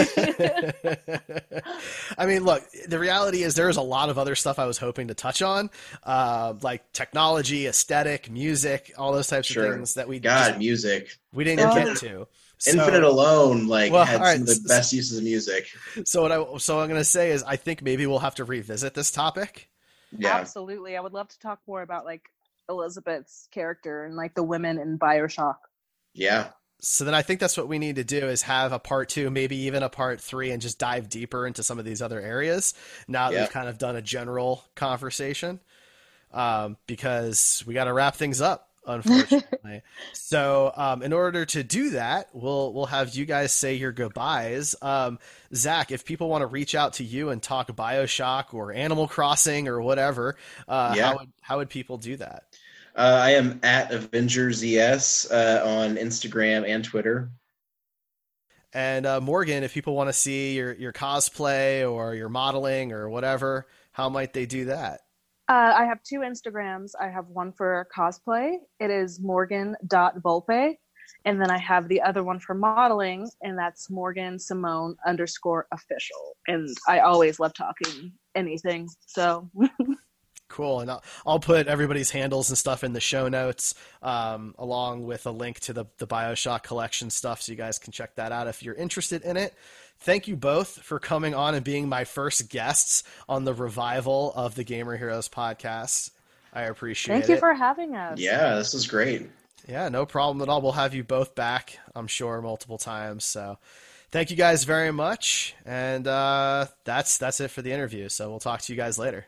E: I mean, look, the reality is there's a lot of other stuff I was hoping to touch on, like technology, aesthetic, music, all those types of things that we didn't get to.
K: Infinite alone had some of the best uses of music.
E: So what I'm going to say is I think maybe we'll have to revisit this topic.
K: Yeah,
J: absolutely. I would love to talk more about like Elizabeth's character and like the women in BioShock.
K: Yeah.
E: So then I think that's what we need to do is have a part 2, maybe even a part 3, and just dive deeper into some of these other areas now that we've kind of done a general conversation, because we got to wrap things up, unfortunately. So in order to do that, we'll have you guys say your goodbyes. Zach, if people want to reach out to you and talk BioShock or Animal Crossing or whatever, how would people do that?
K: I am at AvengersES on Instagram and Twitter.
E: And Morgan, if people want to see your cosplay or your modeling or whatever, how might they do that?
J: I have 2 Instagrams. I have one for cosplay. It is morgan.volpe. And then I have the other one for modeling, and that's morgansimone_official. And I always love talking anything. So
E: cool. And I'll put everybody's handles and stuff in the show notes, along with a link to the BioShock collection stuff, so you guys can check that out if you're interested in it. Thank you both for coming on and being my first guests on the revival of the Gamer Heroes podcast. I appreciate it.
J: Thank you for having us.
K: Yeah, this is great.
E: Yeah, no problem at all. We'll have you both back, I'm sure, multiple times. So thank you guys very much. And that's it for the interview. So we'll talk to you guys later.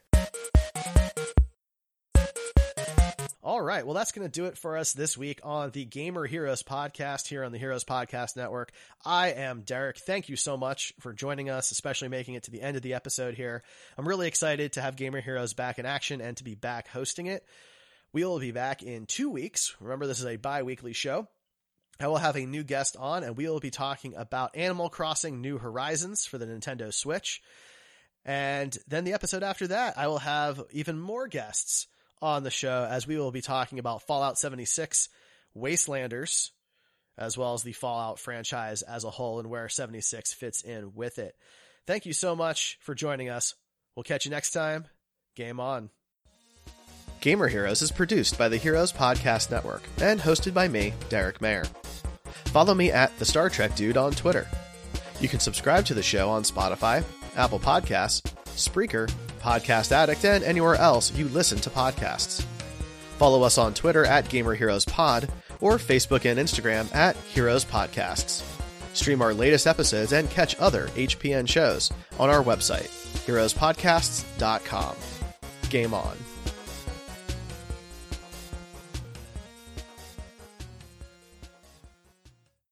E: All right. Well, that's going to do it for us this week on the Gamer Heroes podcast here on the Heroes Podcast Network. I am Derek. Thank you so much for joining us, especially making it to the end of the episode here. I'm really excited to have Gamer Heroes back in action and to be back hosting it. We will be back in 2 weeks. Remember, this is a bi-weekly show. I will have a new guest on, and we will be talking about Animal Crossing New Horizons for the Nintendo Switch. And then the episode after that, I will have even more guests on the show, as we will be talking about Fallout 76, Wastelanders, as well as the Fallout franchise as a whole and where 76 fits in with it. Thank you so much for joining us. We'll catch you next time. Game on. Gamer Heroes is produced by the Heroes Podcast Network and hosted by me, Derek Mayer. Follow me at The Star Trek Dude on Twitter. You can subscribe to the show on Spotify, Apple Podcasts, Spreaker, Podcast Addict, and anywhere else you listen to podcasts. Follow us on Twitter at Gamer Heroes Pod or Facebook and Instagram at Heroes Podcasts. Stream our latest episodes and catch other HPN shows on our website, heroespodcasts.com. Game on.